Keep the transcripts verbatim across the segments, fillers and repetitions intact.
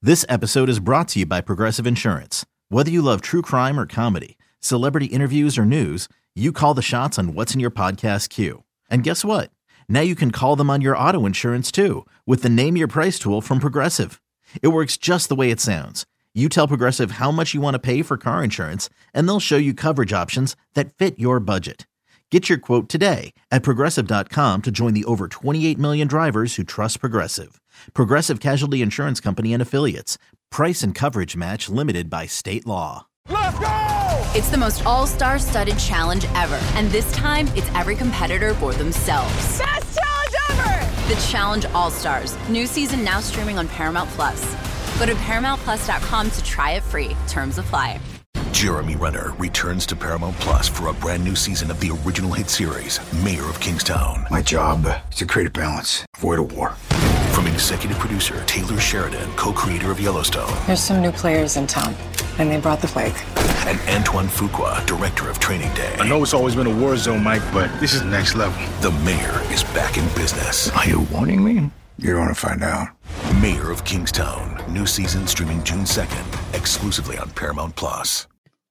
This episode is brought to you by Progressive Insurance. Whether you love true crime or comedy, celebrity interviews or news, you call the shots on what's in your podcast queue. And guess what? Now you can call them on your auto insurance too with the Name Your Price tool from Progressive. It works just the way it sounds. You tell Progressive how much you want to pay for car insurance, and they'll show you coverage options that fit your budget. Get your quote today at progressive dot com to join the over twenty-eight million drivers who trust Progressive. Progressive Casualty Insurance Company and Affiliates. Price and coverage match limited by state law. Let's go! It's the most all-star studded challenge ever. And this time, it's every competitor for themselves. Best challenge ever! The Challenge All-Stars. New season now streaming on Paramount Plus. Go to paramount plus dot com to try it free. Terms apply. Jeremy Renner returns to Paramount Plus for a brand new season of the original hit series, Mayor of Kingstown. My job is to create a balance, avoid a war. From executive producer Taylor Sheridan, co-creator of Yellowstone. There's some new players in town, and they brought the plague. And Antoine Fuqua, director of Training Day. I know it's always been a war zone, Mike, but this is next level. The Mayor is back in business. Are you warning me? You're going to find out. Mayor of Kingstown. New season streaming June second, exclusively on Paramount Plus.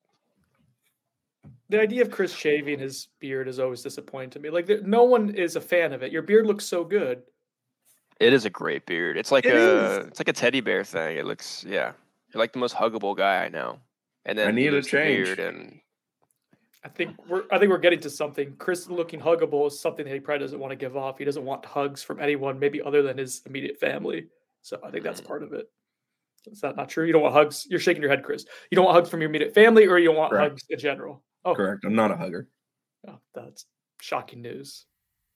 The idea of Chris shaving his beard is always disappointing to me. Like, there, no one is a fan of it. Your beard looks so good. It is a great beard. It's like It a is. it's like a teddy bear thing. It looks yeah. You're like the most huggable guy I know. And then I need you a lose the change. beard and I think we're I think we're getting to something. Chris looking huggable is something that he probably doesn't want to give off. He doesn't want hugs from anyone, maybe other than his immediate family. So I think that's part of it. Is that not true? You don't want hugs. You're shaking your head, Chris. You don't want hugs from your immediate family, or you don't want Correct. hugs in general. Oh, Correct. I'm not a hugger. oh, that's shocking news.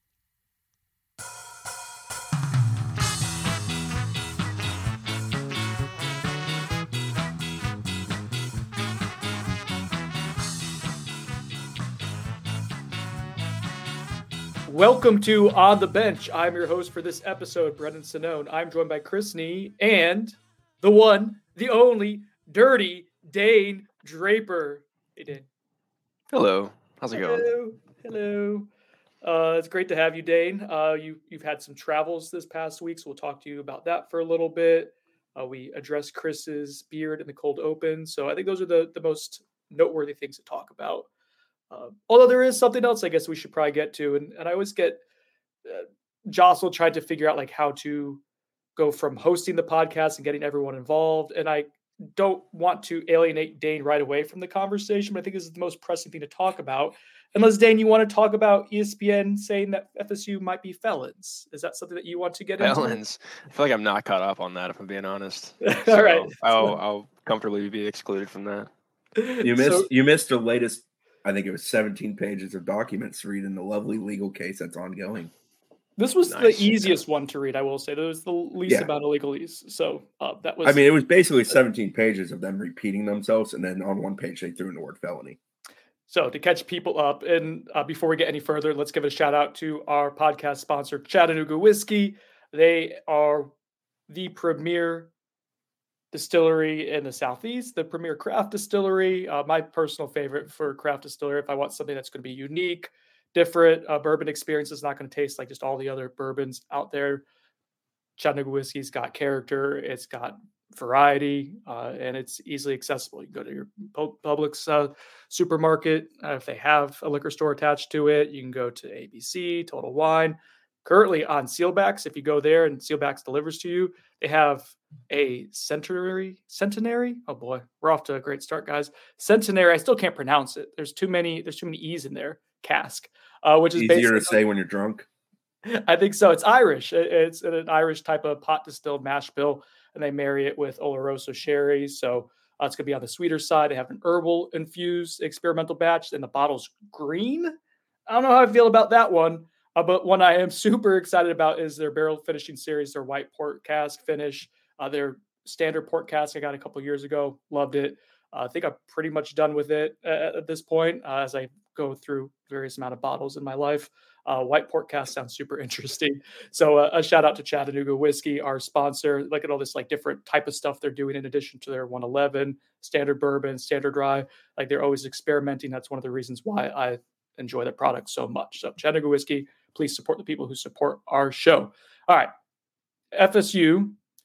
Welcome to On the Bench. I'm your host for this episode, Brendan Sinone. I'm joined by Chris Nee and the one, the only, dirty Dane Draper. Hey, Dane. hello. How's it going? Hello. Hello. Uh, it's great to have you, Dane. Uh, you, you've had some travels this past week, so we'll talk to you about that for a little bit. Uh, we addressed Chris's beard in the cold open, so I think those are the, the most noteworthy things to talk about. Uh, although there is something else I guess we should probably get to, and, and I always get uh, jostled trying to figure out like how to go from hosting the podcast and getting everyone involved, and I don't want to alienate Dane right away from the conversation, but I think this is the most pressing thing to talk about. Unless, Dane, you want to talk about E S P N saying that F S U might be felons. Is that something that you want to get into? Felons. I feel like I'm not caught up on that if I'm being honest. All So right. I'll I'll comfortably be excluded from that. You missed So- you missed the latest, I think it was seventeen pages of documents to read in the lovely legal case that's ongoing. This was Nice. the easiest one to read, I will say. There was the least Yeah. amount of legalese. So uh, that was. I mean, it was basically seventeen pages of them repeating themselves, and then on one page they threw in the word felony. So to catch people up, and uh, before we get any further, let's give a shout out to our podcast sponsor, Chattanooga Whiskey. They are the premier distillery in the Southeast, the premier craft distillery. Uh, my personal favorite for craft distillery, if I want something that's going to be unique, different, uh, bourbon experience is not going to taste like just all the other bourbons out there. Chattanooga Whiskey's got character, it's got variety, uh, and it's easily accessible. You can go to your Pu- Publix uh, supermarket uh, if they have a liquor store attached to it. You can go to A B C, Total Wine. Currently on Sealbacks, if you go there and Sealbacks delivers to you, they have a centenary, centenary. Oh boy, we're off to a great start, guys. Centenary. I still can't pronounce it. There's too many. There's too many e's in there. Cask, uh, which is Easier basically to say when you're drunk. I think so. It's Irish. It- It's an Irish type of pot distilled mash bill, and they marry it with Oloroso sherry. So uh, it's going to be on the sweeter side. They have an herbal infused experimental batch, and the bottle's green. I don't know how I feel about that one, uh, but one I am super excited about is their barrel finishing series, their white port cask finish. Uh, their standard port cask I got a couple years ago. Loved it. Uh, I think I'm pretty much done with it at, at this point uh, as I go through various amount of bottles in my life. Uh, white port cask sounds super interesting. So uh, a shout out to Chattanooga Whiskey, our sponsor. Look at all this like different type of stuff they're doing in addition to their one eleven, standard bourbon, standard rye. Like they're always experimenting. That's one of the reasons why I enjoy their product so much. So Chattanooga Whiskey, please support the people who support our show. All right. F S U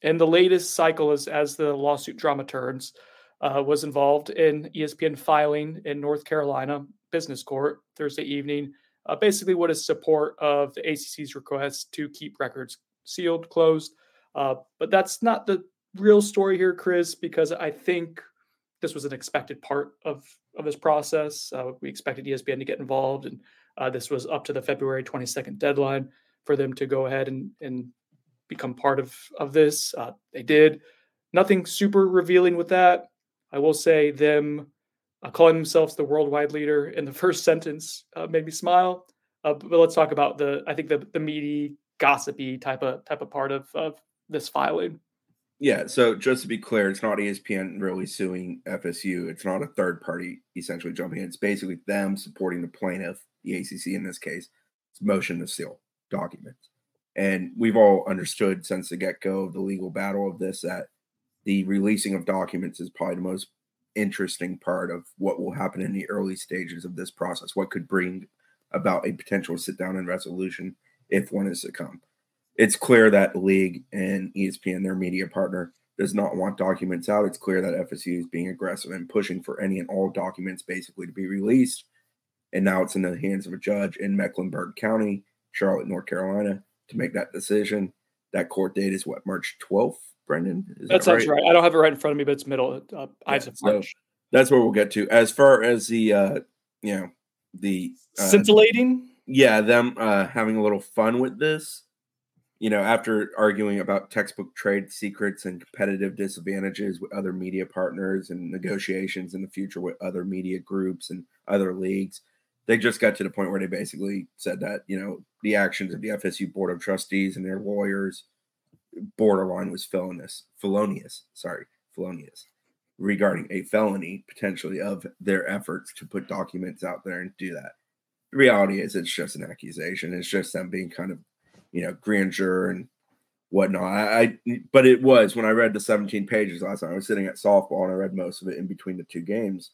And the latest cycle is as the lawsuit drama turns, uh, was involved in E S P N filing in North Carolina business court Thursday evening, uh, basically what is support of the A C C's request to keep records sealed, closed. Uh, but that's not the real story here, Chris, because I think this was an expected part of, of this process. Uh, we expected E S P N to get involved, and uh, this was up to the February twenty-second deadline for them to go ahead and, and become part of, of this. Uh, they did. Nothing super revealing with that. I will say them uh, calling themselves the worldwide leader in the first sentence uh, made me smile. Uh, but let's talk about the, I think the the meaty, gossipy type of type of part of, of this filing. Yeah, so just to be clear, it's not E S P N really suing F S U. It's not a third party essentially jumping in. It's basically them supporting the plaintiff, the A C C in this case, motion to seal documents. And we've all understood since the get-go of the legal battle of this that the releasing of documents is probably the most interesting part of what will happen in the early stages of this process, what could bring about a potential sit-down and resolution if one is to come. It's clear that the league and E S P N, their media partner, does not want documents out. It's clear that F S U is being aggressive and pushing for any and all documents basically to be released. And now it's in the hands of a judge in Mecklenburg County, Charlotte, North Carolina, to make that decision. That court date is what, March twelfth, Brendan? Is that, that sounds right? right. I don't have it right in front of me, but it's middle. Uh, Ides of March. So that's where we'll get to. As far as the, uh, you know, the uh, scintillating, yeah, them uh, having a little fun with this. You know, after arguing about textbook trade secrets and competitive disadvantages with other media partners and negotiations in the future with other media groups and other leagues, they just got to the point where they basically said that, you know, the actions of the F S U Board of Trustees and their lawyers borderline was felonious, felonious, sorry, felonious, regarding a felony potentially of their efforts to put documents out there and do that. The reality is it's just an accusation. It's just them being kind of, you know, grandeur and whatnot. I, I, but it was when I read the seventeen pages last night, I was sitting at softball and I read most of it in between the two games.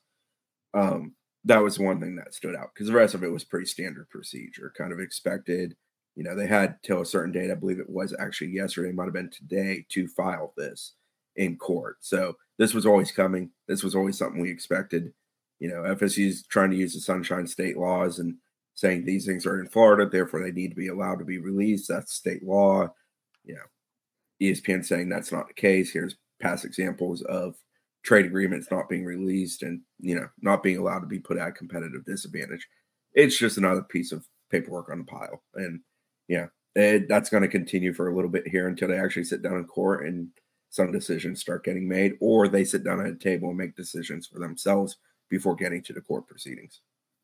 Um, that was one thing that stood out because the rest of it was pretty standard procedure, kind of expected. You know, they had till a certain date, I believe it was actually yesterday, it might have been today, to file this in court. So this was always coming. This was always something we expected. You know, F S U's trying to use the Sunshine State laws and saying these things are in Florida, therefore they need to be allowed to be released. That's state law. You know, E S P N saying that's not the case. Here's past examples of trade agreements not being released and, you know, not being allowed to be put at competitive disadvantage. It's just another piece of paperwork on the pile. And, yeah, it, that's going to continue for a little bit here until they actually sit down in court and some decisions start getting made, or they sit down at a table and make decisions for themselves before getting to the court proceedings.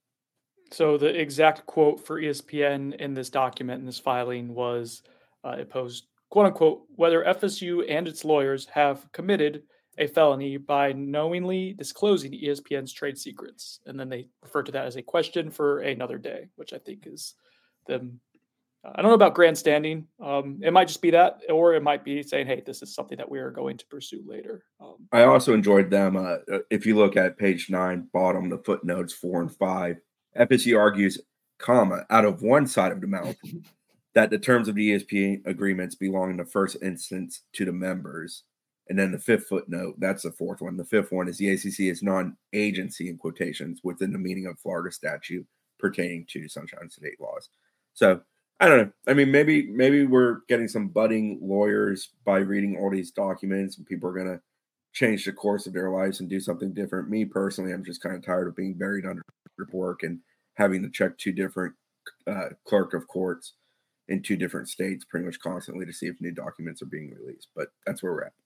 So the exact quote for E S P N in this document, in this filing, was uh, it posed, quote unquote, whether F S U and its lawyers have committed a felony by knowingly disclosing E S P N's trade secrets. And then they refer to that as a question for another day, which I think is them. I don't know about grandstanding. Um, it might just be that, or it might be saying, hey, this is something that we are going to pursue later. Um, I also enjoyed them. Uh, if you look at page nine, bottom, the footnotes four and five, F S U argues, comma, out of one side of the mouth, that the terms of the E S P N agreements belong in the first instance to the members. And then the fifth footnote, that's the fourth one. The fifth one is the A C C is non-agency in quotations within the meaning of Florida statute pertaining to Sunshine State laws. So I don't know. I mean, maybe maybe we're getting some budding lawyers by reading all these documents and people are going to change the course of their lives and do something different. Me personally, I'm just kind of tired of being buried under work and having to check two different uh, clerk of courts in two different states pretty much constantly to see if new documents are being released. But that's where we're at.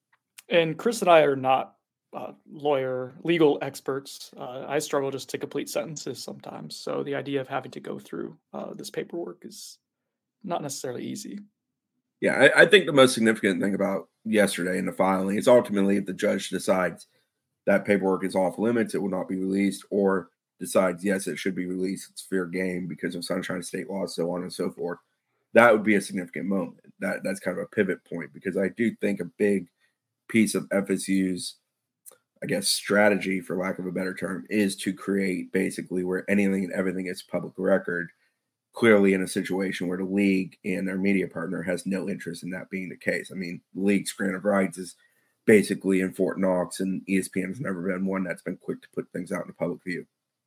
And Chris and I are not uh, lawyer, legal experts. Uh, I struggle just to complete sentences sometimes. So the idea of having to go through uh, this paperwork is not necessarily easy. Yeah, I, I think the most significant thing about yesterday in the filing is ultimately if the judge decides that paperwork is off limits, it will not be released, or decides, yes, it should be released, it's fair game because of Sunshine State law, so on and so forth, that would be a significant moment. That That's kind of a pivot point because I do think a big piece of F S U's, I guess, strategy, for lack of a better term, is to create basically where anything and everything is public record, clearly in a situation where the league and their media partner has no interest in that being the case. I mean, the league's grant of rights is basically in Fort Knox, and E S P N has never been one that's been quick to put things out in the public view.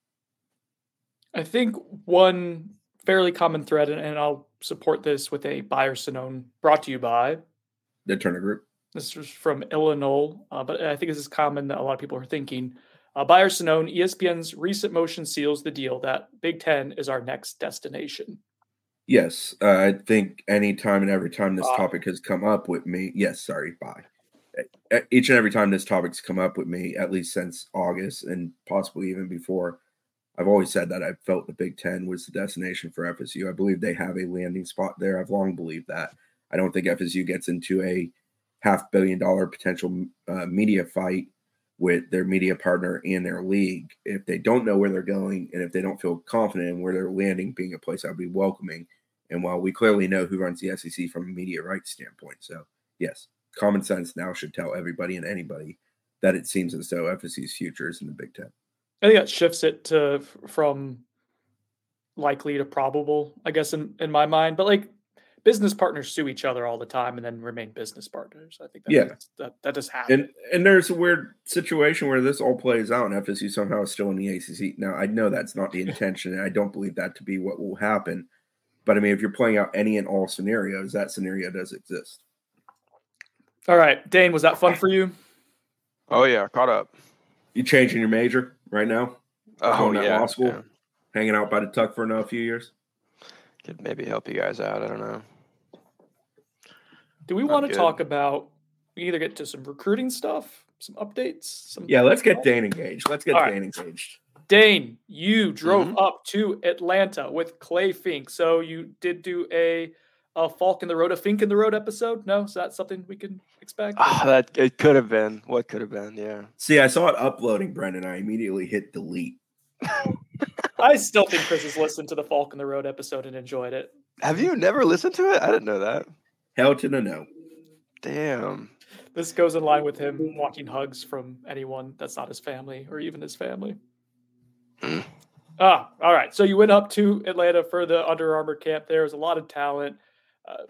I think one fairly common thread, and, and I'll support this with a Bayer Sonone brought to you by the Turner Group. This was from Illinois, uh, but I think this is common that a lot of people are thinking. Uh, Bayer Sonone, E S P N's recent motion seals the deal that Big Ten is our next destination. Yes, uh, I think any time and every time this Bye. topic has come up with me, yes, sorry, bye. Each and every time this topic's come up with me, at least since August and possibly even before, I've always said that I felt the Big Ten was the destination for F S U. I believe they have a landing spot there. I've long believed that. I don't think F S U gets into a half billion dollar potential uh, media fight with their media partner and their league if they don't know where they're going and if they don't feel confident in where they're landing being a place I'd be welcoming. And while we clearly know who runs the S E C from a media rights standpoint, so yes, common sense now should tell everybody and anybody that it seems as though F S U's future is in the Big Ten. I think that shifts it to from likely to probable, I guess, in, in my mind. But like business partners sue each other all the time and then remain business partners. I think that yeah. that, that does happen. And and there's a weird situation where this all plays out and F S U somehow is still in the A C C. Now, I know that's not the intention, and I don't believe that to be what will happen. But I mean, if you're playing out any and all scenarios, that scenario does exist. All right, Dane, was that fun for you? Oh yeah, caught up. You changing your major right now? Oh Going to yeah, law school, yeah. Hanging out by the Tuck for another few years. Could maybe help you guys out. I don't know. Do we want to talk about? We either get to some recruiting stuff, some updates. Some yeah, let's get Dane engaged. Let's get All Dane right. engaged. Dane, you drove Mm-hmm. up to Atlanta with Clay Fink, so you did do a, a Falk in the Road, a Fink in the Road episode. No, is that something we can expect? Oh, that it could have been. What could have been? Yeah. See, I saw it uploading, Brendan. I immediately hit delete. I still think Chris has listened to the Falk in the Road episode and enjoyed it. Have you never listened to it? I didn't know that. Hell to the no. Damn. This goes in line with him wanting hugs from anyone that's not his family or even his family. Ah, all right. So you went up to Atlanta for the Under Armour camp. There was a lot of talent. Uh,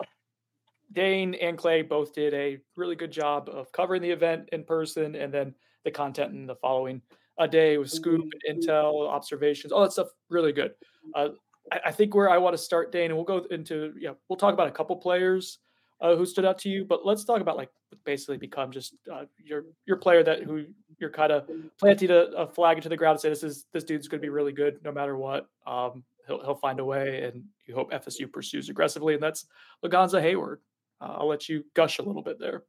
Dane and Clay both did a really good job of covering the event in person, and then the content in the following a day with scoop, and intel, observations, all that stuff. Really good. Uh, I, I think where I want to start, Dane, and we'll go into yeah, we'll talk about a couple players uh, who stood out to you, but let's talk about like basically become just uh, your your player that who you're kind of planting a, a flag into the ground and say this is this dude's going to be really good no matter what. Um, he'll he'll find a way, and you hope F S U pursues aggressively, and that's Laganza Hayward. Uh, I'll let you gush a little bit there.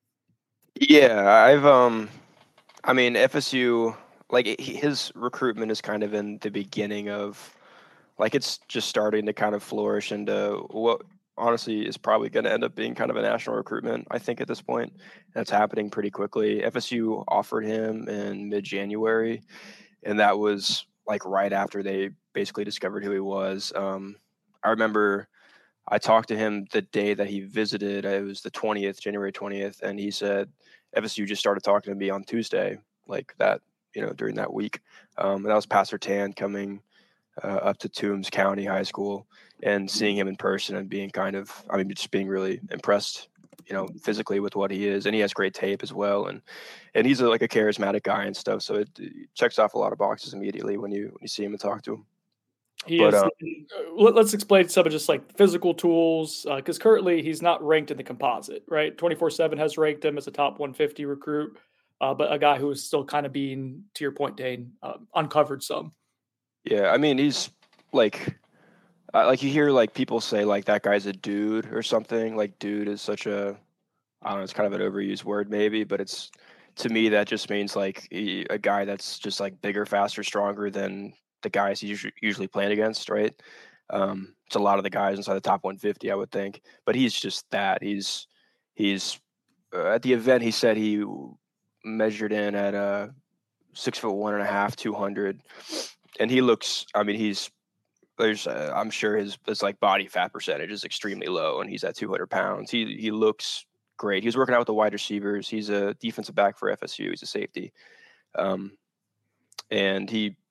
Yeah, I've um, I mean F S U, like his recruitment is kind of in the beginning of, like it's just starting to kind of flourish into what honestly is probably going to end up being kind of a national recruitment, I think, at this point. And it's happening pretty quickly. F S U offered him in mid-January, and that was like right after they basically discovered who he was. Um, I remember I talked to him the day that he visited. It was the twentieth, January twentieth, and he said F S U just started talking to me on Tuesday, like that, you know, during that week. Um, and that was Pastor Tan coming uh, up to Toombs County High School and seeing him in person and being kind of, I mean, just being really impressed, you know, physically with what he is. And he has great tape as well. And, and he's a, like a charismatic guy and stuff. So it, it checks off a lot of boxes immediately when you, when you see him and talk to him. He But, is, uh, let, let's explain some of just like physical tools, because uh, currently he's not ranked in the composite, right? twenty-four seven has ranked him as a top one fifty recruit, uh, but a guy who is still kind of being, to your point, Dane, uh, uncovered some. Yeah, I mean, he's like, uh, like you hear like people say like that guy's a dude or something. Like dude is such a, I don't know, it's kind of an overused word maybe, but it's, to me that just means like he, a guy that's just like bigger, faster, stronger than the guys he's usually, usually playing against, right? Um, it's a lot of the guys inside the top one fifty, I would think, but he's just that. He's he's uh, at the event. He said he measured in at uh six foot one and a half, two hundred, and he looks. I mean, he's there's. Uh, I'm sure his his like body fat percentage is extremely low, and he's at two hundred pounds. He he looks great. He was working out with the wide receivers. He's a defensive back for F S U. He's a safety, um, and he.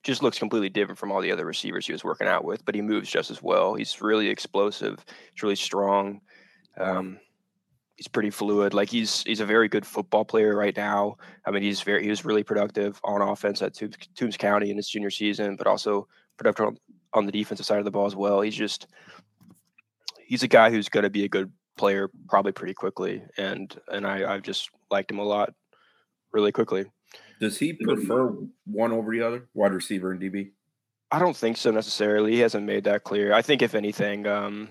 just looks completely different from all the other receivers he was working out with, but he moves just as well. He's really explosive. He's really strong. Um, he's pretty fluid. Like he's he's a very good football player right now. I mean, he's very he was really productive on offense at Toombs, Toombs County in his junior season, but also productive on, on the defensive side of the ball as well. He's just he's a guy who's going to be a good player probably pretty quickly, and and I I've just liked him a lot really quickly. Does he prefer one over the other, wide receiver and D B? I don't think so necessarily. He hasn't made that clear. I think if anything, um,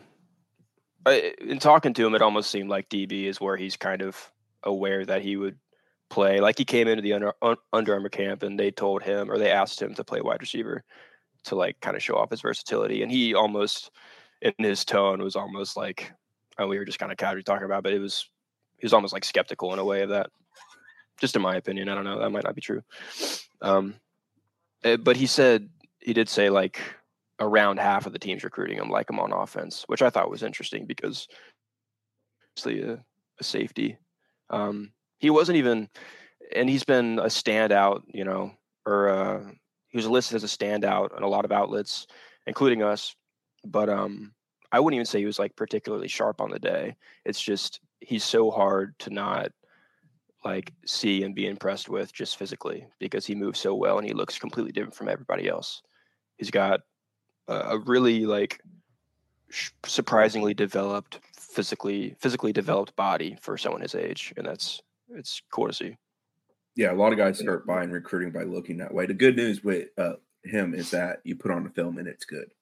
I, in talking to him, it almost seemed like D B is where he's kind of aware that he would play. Like he came into the Under, Under Armour camp and they told him, or they asked him to play wide receiver to like kind of show off his versatility. And he almost, in his tone, was almost like, oh, we were just kind of casually talking about, but it was, he was almost like skeptical in a way of that. Just in my opinion, I don't know. That might not be true. Um, but he said, he did say like around half of the teams recruiting him like him on offense, which I thought was interesting because obviously a, a safety. Um, he wasn't even, and he's been a standout, you know, or uh, he was listed as a standout in a lot of outlets, including us. But um, I wouldn't even say he was like particularly sharp on the day. It's just he's so hard to not like see and be impressed with just physically because he moves so well and he looks completely different from everybody else. He's got a, a really like sh- surprisingly developed physically physically developed body for someone his age, and that's it's cool to see. Yeah, a lot of guys start buying recruiting by looking that way. The good news with uh, him is that you put on the film and it's good.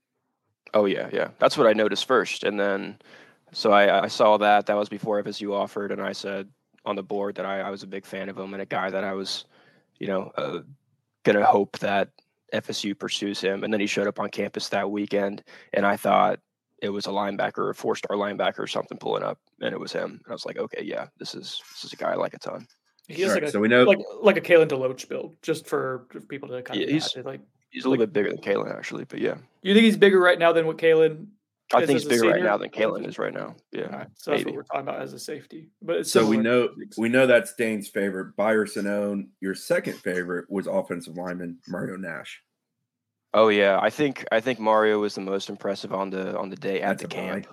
Oh yeah, yeah, that's what I noticed first, and then so I, I saw that that was before F S U offered, and I said on the board that I, I was a big fan of him and a guy that I was, you know, uh, gonna hope that F S U pursues him. And then he showed up on campus that weekend, and I thought it was a linebacker, a four-star linebacker or something pulling up, and it was him. And I was like, okay, yeah, this is this is a guy I like a ton. He has right, like a, so we know like like a Kalen DeLoach build, just for people to kind yeah, of he's, like. He's a little like, bit bigger than Kalen, actually, but yeah. You think he's bigger right now than what Kalen? I think he's bigger right now than Kalen is right now. Yeah, right, so that's maybe. what we're talking about as a safety. But it's so we know we know that's Dane's favorite. Buyer Sinone, your second favorite was offensive lineman Mario Nash. Oh yeah, I think I think Mario was the most impressive on the on the day at that's the camp.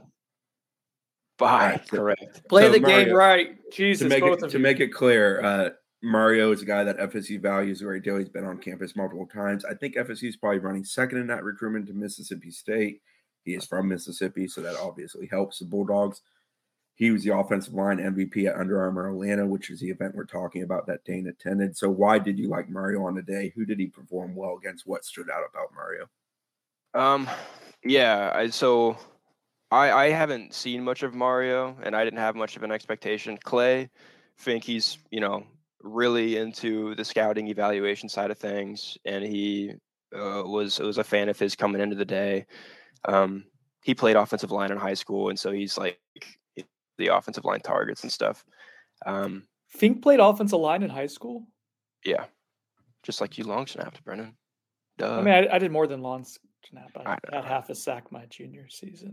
Bye, right, so, correct. Play so the Mario, game right, Jesus. To make both it, of to you. make it clear, uh, Mario is a guy that F S U values a great deal. He's been on campus multiple times. I think F S U is probably running second in that recruitment to Mississippi State. He is from Mississippi, so that obviously helps the Bulldogs. He was the offensive line M V P at Under Armour Atlanta, which is the event we're talking about that Dane attended. So why did you like Mario on the day? Who did he perform well against? What stood out about Mario? Um, yeah, I, so I, I haven't seen much of Mario, and I didn't have much of an expectation. Clay, think he's, you know, really into the scouting evaluation side of things, and he uh, was was a fan of his coming into the day. Um, he played offensive line in high school, and so he's like the offensive line targets and stuff. Um, Fink played offensive line in high school? Yeah, just like you long snapped, Brennan. Duh. I mean, I, I did more than long snap. I, I had half a sack my junior season.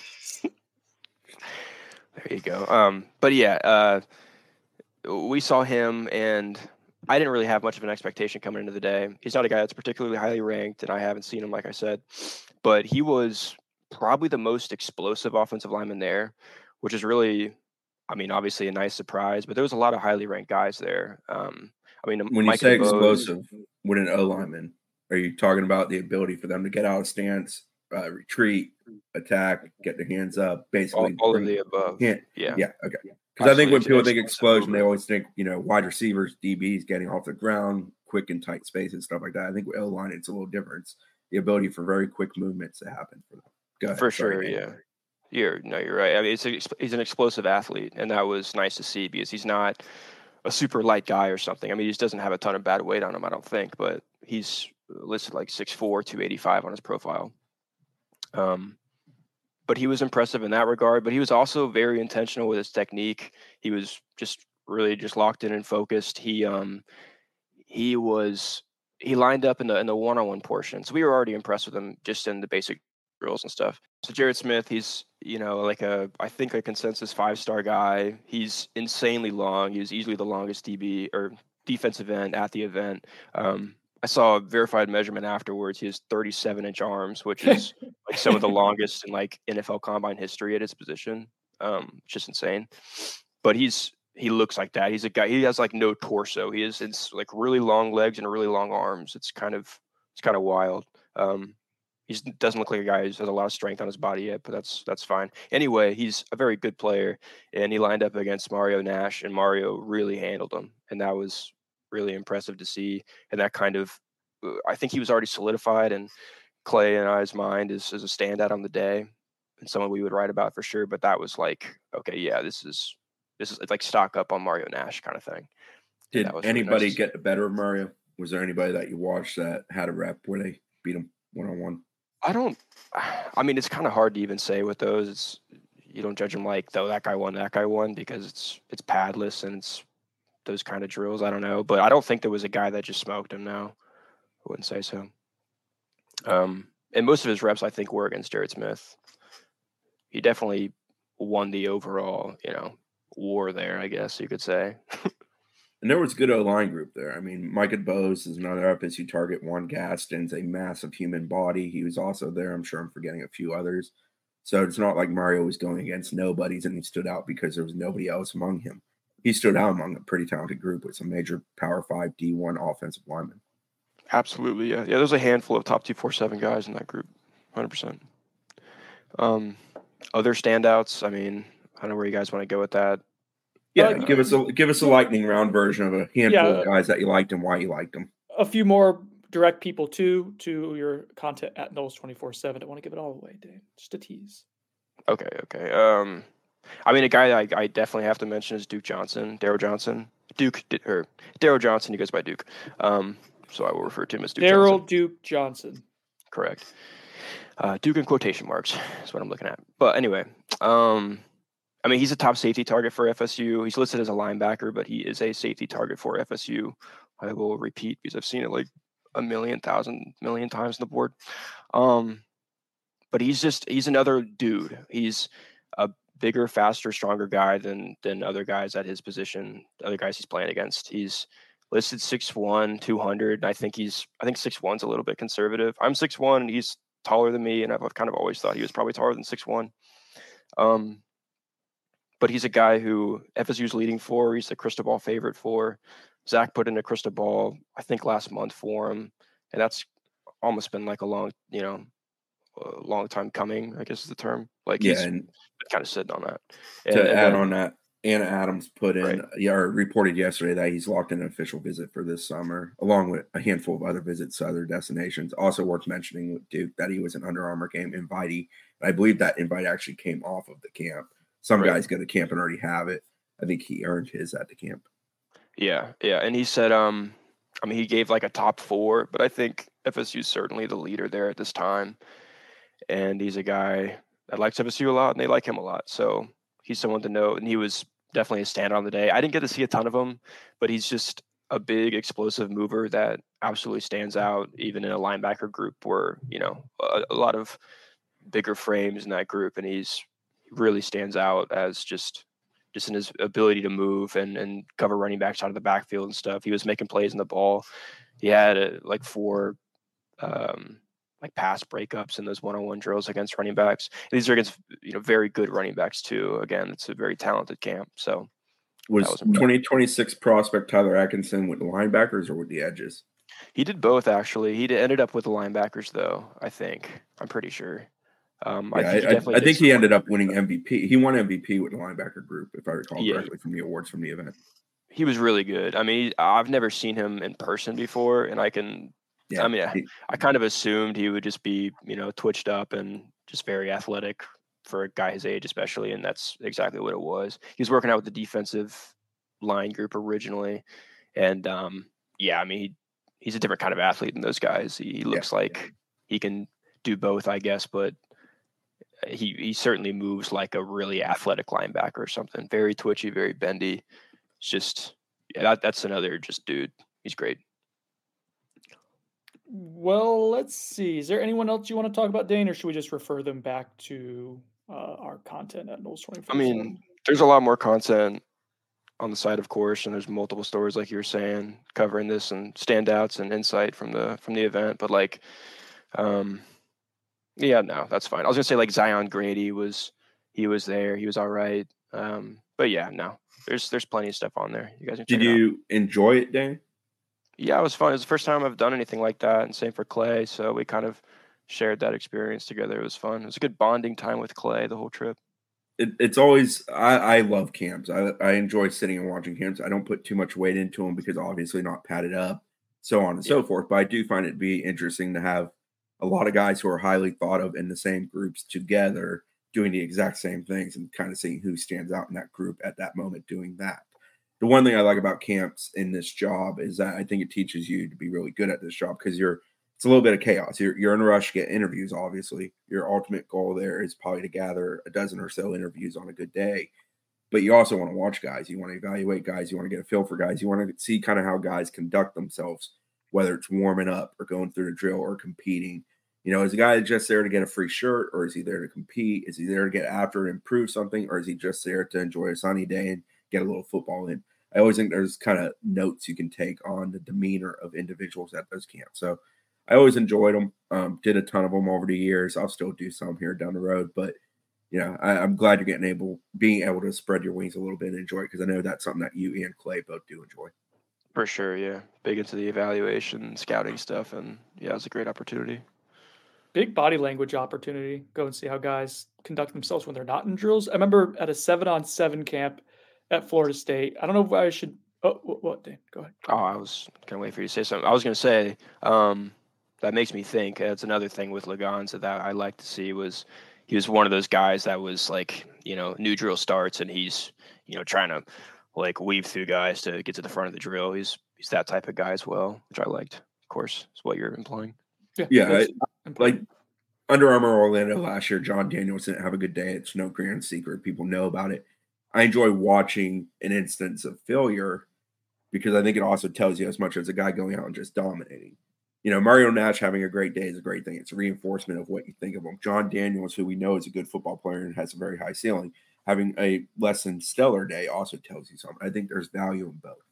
There you go. Um, but yeah, uh, we saw him, and I didn't really have much of an expectation coming into the day. He's not a guy that's particularly highly ranked, and I haven't seen him, like I said. But he was probably the most explosive offensive lineman there, which is really, I mean, obviously a nice surprise. But there was a lot of highly ranked guys there. Um, I mean, when Mike you say DeBose, explosive with an O lineman, are you talking about the ability for them to get out of stance, uh, retreat, attack, get their hands up, basically all, all of the above? Hand, yeah, yeah, okay. Because I think when people think explosion, movement. they always think, you know, wide receivers, D Bs getting off the ground, quick and tight space and stuff like that. I think with O line, it's a little different. It's the ability for very quick movements to happen for them. Go ahead. For Sorry, sure, yeah. You're no, you're right. I mean, it's a, he's an explosive athlete, and that was nice to see because he's not a super light guy or something. I mean, he just doesn't have a ton of bad weight on him, I don't think, but he's listed like six four, two eighty-five on his profile. Um, but he was impressive in that regard, but he was also very intentional with his technique. He was just really just locked in and focused. He, um, he was, he lined up in the, in the one-on-one portion. So we were already impressed with him just in the basic drills and stuff. So Jared Smith, he's, you know, like a, I think a consensus five-star guy. He's insanely long. He was easily the longest D B or defensive end at the event. Um, I saw a verified measurement afterwards. He has thirty-seven inch arms, which is like some of the longest in like N F L combine history at his position. Um, it's just insane. But he's he looks like that. He's a guy. He has like no torso. He has it's like really long legs and really long arms. It's kind of it's kind of wild. Um, he doesn't look like a guy who has a lot of strength on his body yet, but that's that's fine. Anyway, he's a very good player, and he lined up against Mario Nash, and Mario really handled him, and that was really impressive to see. And that kind of, I think he was already solidified in Clay and I's mind as, as a standout on the day and someone we would write about for sure. But that was like, okay, yeah, this is, this is it's like stock up on Mario Nash kind of thing. Did anybody really nice. get the better of Mario? Was there anybody that you watched that had a rep where they beat him one-on-one? I don't, I mean, it's kind of hard to even say with those. It's, you don't judge them like, though, that guy won, that guy won, because it's, it's padless and it's, those kind of drills. I don't know, but I don't think there was a guy that just smoked him. No, I wouldn't say so. Um, and most of his reps, I think, were against Jared Smith. He definitely won the overall, you know, war there, I guess you could say. And there was a good O-line group there. I mean, Micah Bose is another F S U target. Juan Gaston's a massive human body. He was also there. I'm sure I'm forgetting a few others. So it's not like Mario was going against nobodies and he stood out because there was nobody else among him. He stood out among a pretty talented group with some major Power Five D one offensive linemen. Absolutely, yeah, yeah. There's a handful of top two four seven guys in that group, hundred percent. Um, other standouts. I mean, I don't know where you guys want to go with that. Yeah, uh, give us a give us a lightning round version of a handful yeah, of guys that you liked and why you liked them. A few more direct people too to your content at Knowles twenty-four seven. I don't want to give it all away, Dave. Just a tease. Okay, okay. Um. I mean, a guy I, I definitely have to mention is Duke Johnson, Darryl Johnson, Duke or Darryl Johnson. He goes by Duke, um, so I will refer to him as Duke. Darryl Duke Johnson. Correct. Uh, Duke in quotation marks is what I'm looking at. But anyway, um, I mean, he's a top safety target for F S U. He's listed as a linebacker, but he is a safety target for F S U. I will repeat because I've seen it like a million, thousand, million times on the board. Um, but he's just he's another dude. He's a bigger, faster, stronger guy than than other guys at his position, other guys he's playing against. He's listed six one, two hundred, and I think he's I think six one's a little bit conservative. I'm six one, and he's taller than me, and I've kind of always thought he was probably taller than six one. Um, but he's a guy who F S U's leading for. He's the Cristobal favorite for. Zach put in a Cristobal, I think, last month for him, and that's almost been like a long, you know, a long time coming, I guess is the term. Like, yeah, he's and kind of sitting on that. To and, add and, on that, Anna Adams put in, right. yeah, or reported yesterday that he's locked in an official visit for this summer, along with a handful of other visits to other destinations. Also worth mentioning with Duke that he was an Under Armour game invitee. I believe that invite actually came off of the camp. Some right. guys go to camp and already have it. I think he earned his at the camp. Yeah, yeah. And he said, um, I mean, he gave like a top four, but I think F S U is certainly the leader there at this time. And he's a guy that likes F S U a lot, and they like him a lot. So he's someone to know. And he was definitely a standout on the day. I didn't get to see a ton of him, but he's just a big, explosive mover that absolutely stands out, even in a linebacker group where, you know, a, a lot of bigger frames in that group. And he's he really stands out as just just in his ability to move and, and cover running backs out of the backfield and stuff. He was making plays in the ball. He had a, like four um, like pass breakups in those one-on-one drills against running backs. And these are against, you know, very good running backs too. Again, it's a very talented camp. So was, was twenty twenty-six prospect Tyler Atkinson with the linebackers or with the edges? He did both, actually. He ended up with the linebackers, though, I think. I'm pretty sure. Um, yeah, I think, I, he, I, I think he ended up winning M V P. He won M V P with the linebacker group, if I recall yeah. correctly, from the awards from the event. He was really good. I mean, I've never seen him in person before, and I can yeah, I mean, he, I, I kind of assumed he would just be, you know, twitched up and just very athletic for a guy his age, especially, and that's exactly what it was. He was working out with the defensive line group originally, and um, yeah, I mean, he, he's a different kind of athlete than those guys. He, he looks yeah. like he can do both, I guess, but he he certainly moves like a really athletic linebacker or something. Very twitchy, very bendy. It's just yeah, that, that's another just dude. He's great. Well, let's see. Is there anyone else you want to talk about, Dane, or should we just refer them back to uh, our content at Knowles twenty-four? I mean, there's a lot more content on the site, of course, and there's multiple stories like you were saying covering this and standouts and insight from the from the event. But like, um, yeah, no, that's fine. I was gonna say like Zion Grady was he was there, he was all right. Um, but yeah, no, there's there's plenty of stuff on there. You guys can check Did it out. you enjoy it, Dan? Yeah, it was fun. It was the first time I've done anything like that, and same for Clay. So we kind of shared that experience together. It was fun. It was a good bonding time with Clay the whole trip. It, it's always I, I love camps. I, I enjoy sitting and watching camps. I don't put too much weight into them because obviously not padded up, so on and yeah. so forth. But I do find it to be interesting to have a lot of guys who are highly thought of in the same groups together doing the exact same things and kind of seeing who stands out in that group at that moment doing that. The one thing I like about camps in this job is that I think it teaches you to be really good at this job because you're it's a little bit of chaos. You're, you're in a rush to get interviews, obviously. Your ultimate goal there is probably to gather a dozen or so interviews on a good day. But you also want to watch guys. You want to evaluate guys. You want to get a feel for guys. You want to see kind of how guys conduct themselves, whether it's warming up or going through the drill or competing. You know, is the guy just there to get a free shirt, or is he there to compete? Is he there to get after and improve something, or is he just there to enjoy a sunny day and get a little football in? I always think there's kind of notes you can take on the demeanor of individuals at those camps. So I always enjoyed them, um, did a ton of them over the years. I'll still do some here down the road, but you know, I, I'm glad you're getting able, being able to spread your wings a little bit and enjoy it because I know that's something that you and Clay both do enjoy. For sure, yeah. Big into the evaluation, scouting stuff, and yeah, it was a great opportunity. Big body language opportunity. Go and see how guys conduct themselves when they're not in drills. I remember at a seven-on-seven camp at Florida State. I don't know if I should. Oh, what, what Dan? Go ahead. Oh, I was gonna wait for you to say something. I was gonna say. Um, That makes me think. That's another thing with Laganza that I like to see was he was one of those guys that was like, you know, new drill starts and he's, you know, trying to like weave through guys to get to the front of the drill. He's he's that type of guy as well, which I liked. Of course, is what you're implying. Yeah, yeah I, like Under Armour Orlando last year, John Daniels didn't have a good day. It's no grand secret. People know about it. I enjoy watching an instance of failure because I think it also tells you as much as a guy going out and just dominating. You know, Mario Nash having a great day is a great thing. It's a reinforcement of what you think of him. John Daniels, who we know is a good football player and has a very high ceiling, having a less than stellar day also tells you something. I think there's value in both.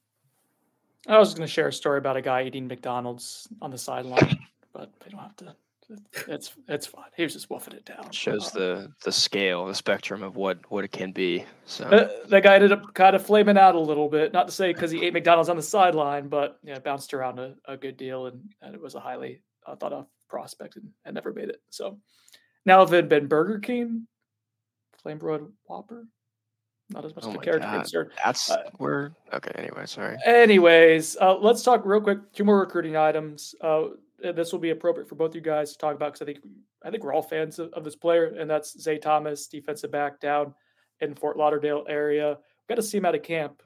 I was going to share a story about a guy eating McDonald's on the sideline, but they don't have to. It's it's fine. He was just wolfing it down. It shows um, the the scale, the spectrum of what, what it can be. So uh, that guy ended up kind of flaming out a little bit. Not to say because he ate McDonald's on the sideline, but yeah, bounced around a, a good deal, and, and it was a highly uh, thought of prospect, and, and never made it. So now if it had been Burger King, flame broiled Whopper, not as much oh of a character God. concern. That's uh, where okay. Anyway, sorry. Anyways, uh, let's talk real quick. Two more recruiting items. Uh, This will be appropriate for both you guys to talk about because I think I think we're all fans of, of this player, and that's Zay Thomas, defensive back down in Fort Lauderdale area. Got to see him at a camp.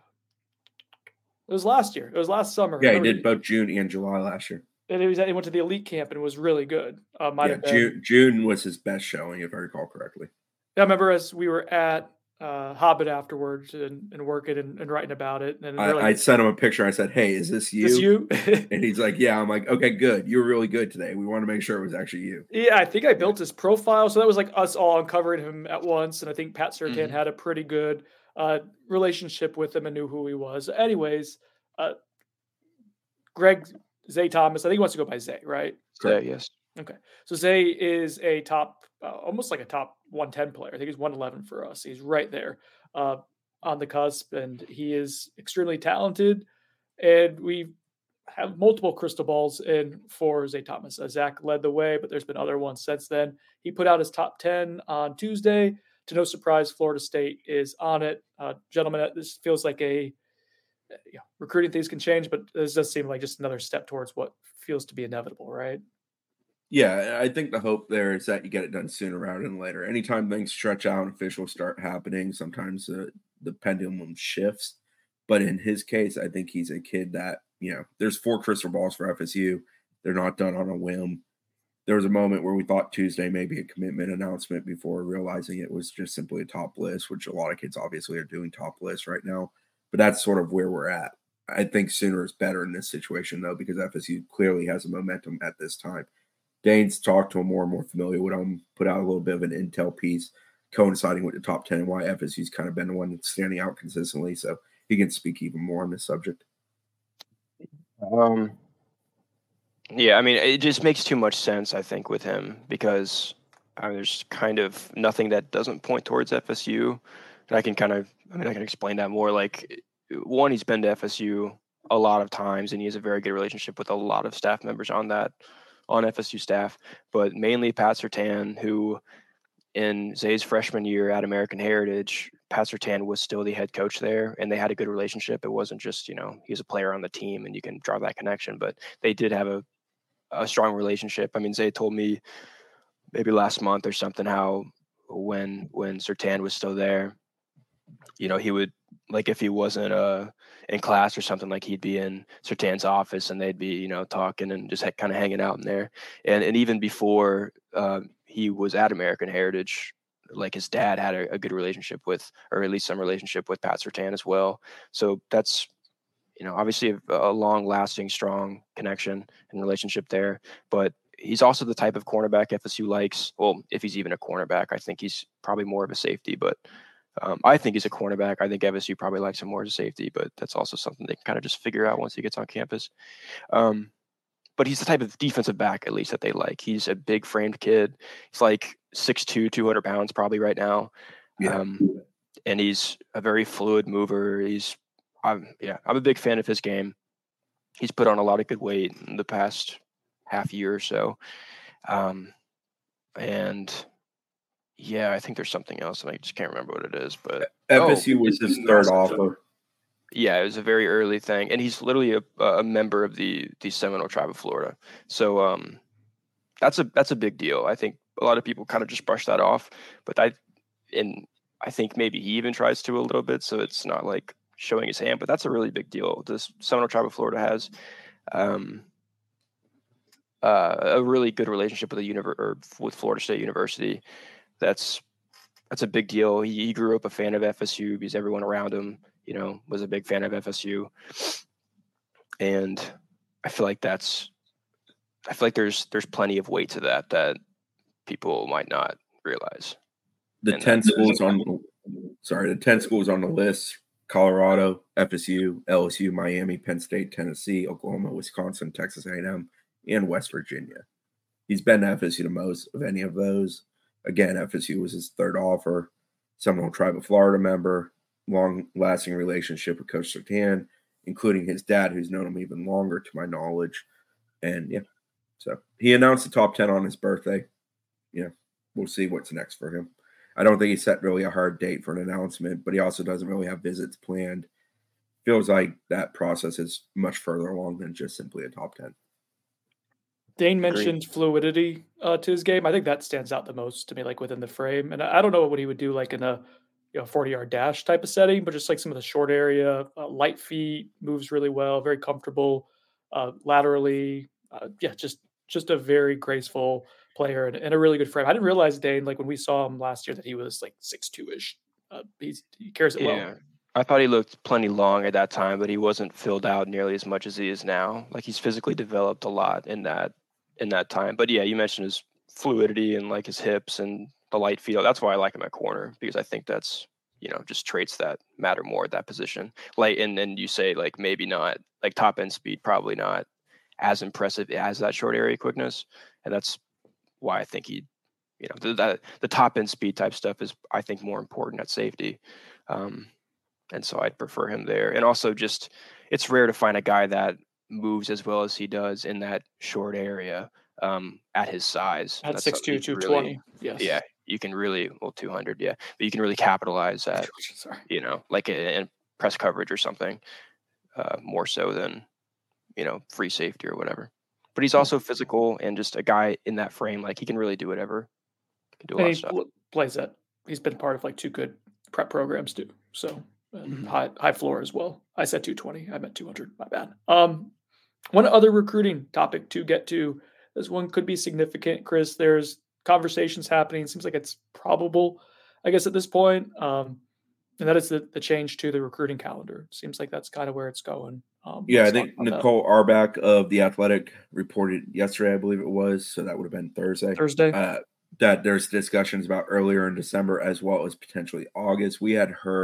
It was last year. It was last summer. Yeah, he did both June and July last year. And he, was, he went to the elite camp and was really good. Uh, might yeah, have been. June, June was his best showing, if I recall correctly. I remember as we were at uh, Hobbit afterwards and, and working and, and writing about it. And I, really, I sent him a picture. I said, "Hey, is this you?" Is this you? And he's like, "Yeah." I'm like, "Okay, good. You were really good today. We want to make sure it was actually you." Yeah, I think I built his profile, so that was like us all uncovering him at once. And I think Pat Surtain mm-hmm. had a pretty good uh, relationship with him and knew who he was. Anyways, uh, Greg Zay Thomas, I think he wants to go by Zay, right? Zay, yes. Okay, so Zay is a top, uh, almost like a top one ten player. I think he's one eleven for us. He's right there uh, on the cusp, and he is extremely talented. And we have multiple crystal balls in for Zay Thomas. Uh, Zach led the way, but there's been other ones since then. He put out his top ten on Tuesday. To no surprise, Florida State is on it. Uh, gentlemen, this feels like a you know, recruiting things can change, but this does seem like just another step towards what feels to be inevitable, right? Yeah, I think the hope there is that you get it done sooner rather than later. Anytime things stretch out and officials start happening, sometimes uh, the pendulum shifts. But in his case, I think he's a kid that, you know, there's four crystal balls for F S U. They're not done on a whim. There was a moment where we thought Tuesday may be a commitment announcement before realizing it was just simply a top list, which a lot of kids obviously are doing top lists right now. But that's sort of where we're at. I think sooner is better in this situation, though, because F S U clearly has a momentum at this time. Dane's talked to him more and more familiar with him, put out a little bit of an intel piece coinciding with the top ten and why F S U's kind of been the one that's standing out consistently. So he can speak even more on this subject. Um, yeah, I mean, it just makes too much sense, I think, with him because I mean, there's kind of nothing that doesn't point towards F S U. And I can kind of, I mean, I can explain that more. Like, one, he's been to F S U a lot of times, and he has a very good relationship with a lot of staff members on that, on F S U staff, but mainly Pat Surtain, who in Zay's freshman year at American Heritage, Pat Surtain was still the head coach there, and they had a good relationship. It wasn't just, you know, he's a player on the team and you can draw that connection, but they did have a, a strong relationship. I mean, Zay told me maybe last month or something how when when Surtain was still there, you know, he would, like, if he wasn't uh in class or something, like he'd be in Surtain's office and they'd be, you know, talking and just ha- kind of hanging out in there. And and even before uh, he was at American Heritage, like his dad had a, a good relationship with, or at least some relationship with Pat Surtain as well. So that's, you know, obviously a, a long lasting, strong connection and relationship there. But he's also the type of cornerback F S U likes. Well, if he's even a cornerback, I think he's probably more of a safety, but Um, I think he's a cornerback. I think F S U probably likes him more as a safety, but that's also something they can kind of just figure out once he gets on campus. Um, but he's the type of defensive back, at least, that they like. He's a big framed kid. He's like six two, two hundred pounds probably right now. Yeah. Um, and he's a very fluid mover. He's, I'm, yeah, I'm a big fan of his game. He's put on a lot of good weight in the past half year or so. Um, and yeah, I think there's something else, and I just can't remember what it is. But F S U oh, was his third offer. Yeah, it was a very early thing, and he's literally a, a member of the the Seminole Tribe of Florida. So um, that's a that's a big deal. I think a lot of people kind of just brush that off, but I and I think maybe he even tries to a little bit, so it's not like showing his hand. But that's a really big deal. This Seminole Tribe of Florida has um, uh, a really good relationship with the univer- or with Florida State University. That's that's a big deal. He, he grew up a fan of F S U because everyone around him, you know, was a big fan of F S U. And I feel like that's, I feel like there's there's plenty of weight to that that people might not realize. The and ten schools on, sorry, the ten schools on the list: Colorado, F S U, L S U, Miami, Penn State, Tennessee, Oklahoma, Wisconsin, Texas A and M, and West Virginia. He's been to F S U the most of any of those. Again, F S U was his third offer. Seminole Tribe of Florida member, long-lasting relationship with Coach Surtain, including his dad, who's known him even longer, to my knowledge. And, yeah, so he announced the top ten on his birthday. Yeah, we'll see what's next for him. I don't think he set really a hard date for an announcement, but he also doesn't really have visits planned. Feels like that process is much further along than just simply a top ten. Dane mentioned Great. fluidity uh, to his game. I think that stands out the most to me, like within the frame. And I don't know what he would do, like in a you know forty-yard dash type of setting, but just like some of the short area, uh, light feet, moves really well, very comfortable uh, laterally. Uh, yeah, just just a very graceful player and, and a really good frame. I didn't realize, Dane, like when we saw him last year, that he was like six two-ish. Uh, he's, he carries it yeah. well. I thought he looked plenty long at that time, but he wasn't filled out nearly as much as he is now. Like he's physically developed a lot in that in that time. But yeah, you mentioned his fluidity and like his hips and the light field. That's why I like him at corner, because I think that's, you know, just traits that matter more at that position. Like, and then you say like, maybe not like top end speed, probably not as impressive as that short area quickness. And that's why I think he, you know, the, the, the top end speed type stuff is, I think, more important at safety. Um, and so I'd prefer him there. And also just, it's rare to find a guy that moves as well as he does in that short area um, at his size. At six two, two twenty. Yes. Yeah. You can really, well, two hundred. Yeah. But you can really capitalize at, Sorry. you know, like in press coverage or something uh, more so than, you know, free safety or whatever. But he's also physical and just a guy in that frame. Like he can really do whatever. He can do a lot of stuff. He plays that. He's been part of like two good prep programs too. So Mm-hmm. high high floor as well. I said two twenty. I meant two hundred. My bad. Um, one other recruiting topic to get to. This one could be significant, Chris. There's conversations happening. Seems like it's probable, I guess, at this point. Um, and that is the, the change to the recruiting calendar. Seems like that's kind of where it's going. Um, yeah, I think Nicole that. Arbach of The Athletic reported yesterday, I believe it was. So that would have been Thursday. Thursday. Uh, that there's discussions about earlier in December as well as potentially August. We had heard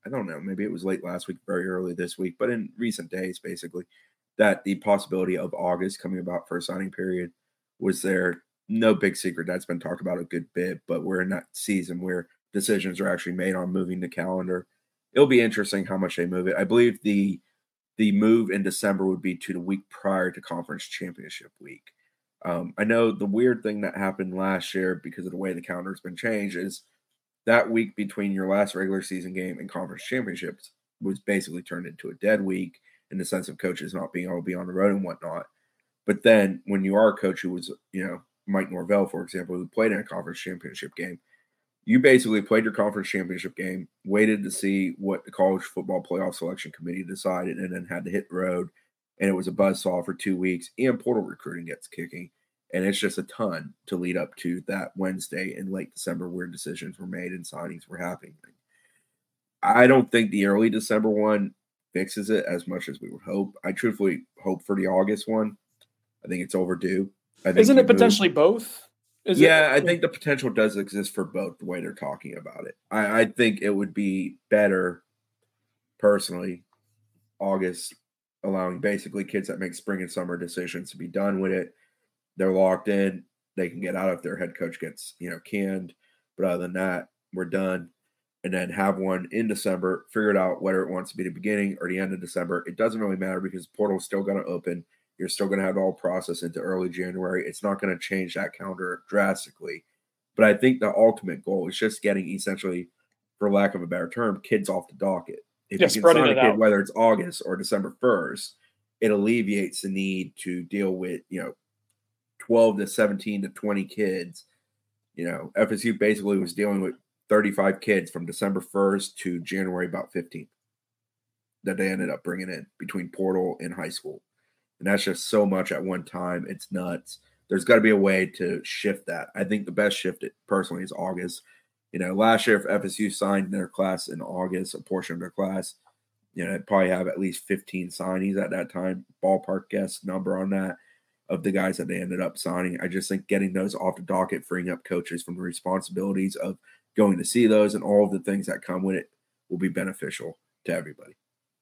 I don't know, maybe it was late last week, very early this week, but in recent days, basically, that the possibility of August coming about for a signing period was there. No big secret. That's been talked about a good bit, but we're in that season where decisions are actually made on moving the calendar. It'll be interesting how much they move it. I believe the the move in December would be to the week prior to conference championship week. Um, I know the weird thing that happened last year because of the way the calendar's been changed is that week between your last regular season game and conference championships was basically turned into a dead week in the sense of coaches not being able to be on the road and whatnot. But then when you are a coach who was, you know, Mike Norvell, for example, who played in a conference championship game, you basically played your conference championship game, waited to see what the college football playoff selection committee decided, and then had to hit the road. And it was a buzzsaw for two weeks. And portal recruiting gets kicking. And it's just a ton to lead up to that Wednesday in late December where decisions were made and signings were happening. I don't think the early December one fixes it as much as we would hope. I truthfully hope for the August one. I think it's overdue. I think Isn't it potentially move. both? Is yeah, it? I think the potential does exist for both the way they're talking about it. I, I think it would be better, personally, August, allowing basically kids that make spring and summer decisions to be done with it. They're locked in. They can get out if their head coach gets, you know, canned. But other than that, we're done. And then have one in December, figure it out whether it wants to be the beginning or the end of December. It doesn't really matter because the portal's still going to open. You're still going to have the whole process into early January. It's not going to change that calendar drastically. But I think the ultimate goal is just getting essentially, for lack of a better term, kids off the docket. If yeah, you can sign a kid, out. whether it's August or December first, it alleviates the need to deal with, you know, twelve to seventeen to twenty kids. You know, F S U basically was dealing with thirty-five kids from December first to January about fifteenth that they ended up bringing in between portal and high school. And that's just so much at one time. It's nuts. There's got to be a way to shift that. I think the best shift, it personally, is August. You know, last year, if F S U signed their class in August, a portion of their class, you know, they'd probably have at least fifteen signees at that time, ballpark guess number on that, of the guys that they ended up signing. I just think getting those off the docket, freeing up coaches from the responsibilities of going to see those and all of the things that come with it will be beneficial to everybody.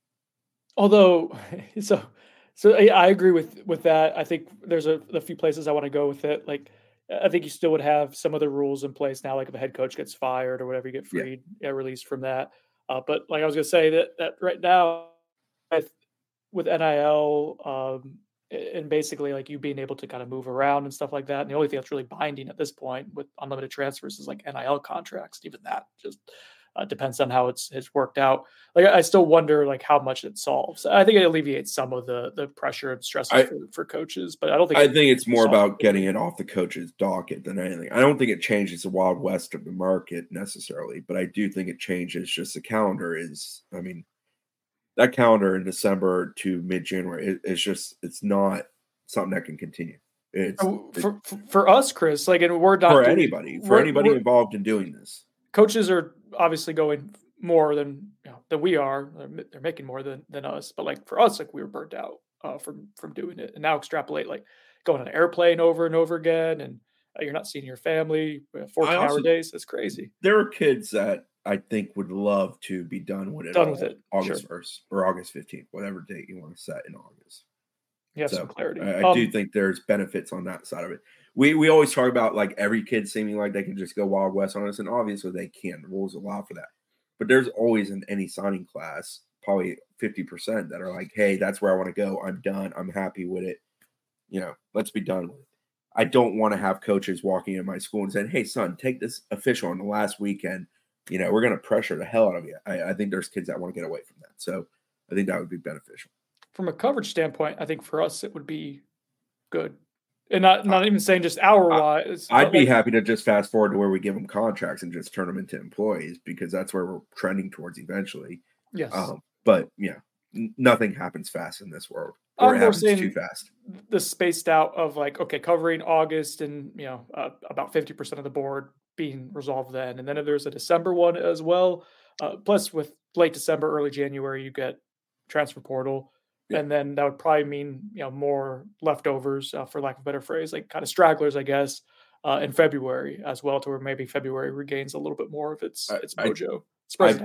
Although, so so I agree with with that. I think there's a, a few places I want to go with it. Like, I think you still would have some of the rules in place now, like if a head coach gets fired or whatever, you get freed, yeah. Yeah, released from that. Uh, but like I was going to say that, that right now with, with N I L um, and basically like you being able to kind of move around and stuff like that. And the only thing that's really binding at this point with unlimited transfers is like N I L contracts. Even that just uh, depends on how it's, it's worked out. Like I still wonder like how much it solves. I think it alleviates some of the the pressure and stress for, for coaches, but I don't think I it, think it's more about getting it off the coach's docket than anything. I don't think it changes the Wild West of the market necessarily, but I do think it changes just the calendar is, I mean, that calendar in December to mid-January, it, it's just, it's not something that can continue. It's for, for, for us, Chris, like, and we're not for doing, anybody, for anybody involved in doing this. Coaches are obviously going more than, you know, than we are. They're, they're making more than, than us, but like for us, like we were burnt out uh, from, from doing it. And now extrapolate, like going on an airplane over and over again. And uh, you're not seeing your family, fourteen also, hour days. That's crazy. There are kids that I think would love to be done with it. Done with it. August sure. first or August fifteenth, whatever date you want to set in August. Yeah, so some clarity. I, I um, do think there's benefits on that side of it. We we always talk about like every kid seeming like they can just go Wild West on us, and obviously they can. The rules allow for that. But there's always in any signing class, probably fifty percent that are like, hey, that's where I want to go. I'm done. I'm happy with it. You know, let's be done with it. I don't want to have coaches walking in my school and saying, hey, son, take this official on the last weekend. You know, we're going to pressure the hell out of you. I, I think there's kids that want to get away from that. So I think that would be beneficial. From a coverage standpoint, I think for us, it would be good. And not not even saying just hour-wise. I'd be like, happy to just fast forward to where we give them contracts and just turn them into employees because that's where we're trending towards eventually. Yes. Um, but, yeah, n- nothing happens fast in this world. Or it happens too fast. The spaced out of like, okay, covering August and, you know, uh, about fifty percent of the board being resolved then. And then if there's a December one as well. Uh, plus with late December, early January, you get transfer portal. Yeah. And then that would probably mean, you know, more leftovers, uh, for lack of a better phrase, like kind of stragglers, I guess, uh, in February as well, to where maybe February regains a little bit more of its, its mojo. Spreads it out.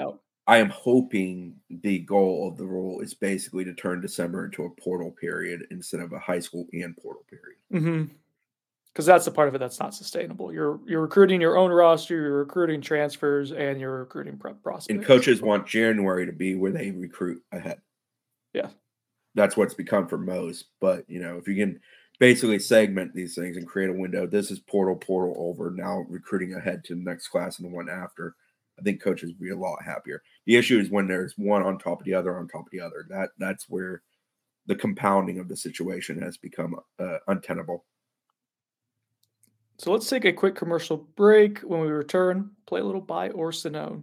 I am hoping the goal of the rule is basically to turn December into a portal period instead of a high school and portal period. Mm-hmm. Because that's the part of it that's not sustainable. You're you're recruiting your own roster, you're recruiting transfers, and you're recruiting prep prospects. And coaches want January to be where they recruit ahead. Yeah. That's what's become for most. But, you know, if you can basically segment these things and create a window, this is portal, portal over, now recruiting ahead to the next class and the one after, I think coaches would be a lot happier. The issue is when there's one on top of the other on top of the other. That That's where the compounding of the situation has become uh, untenable. So let's take a quick commercial break. When we return, play a little Buy or Sonone.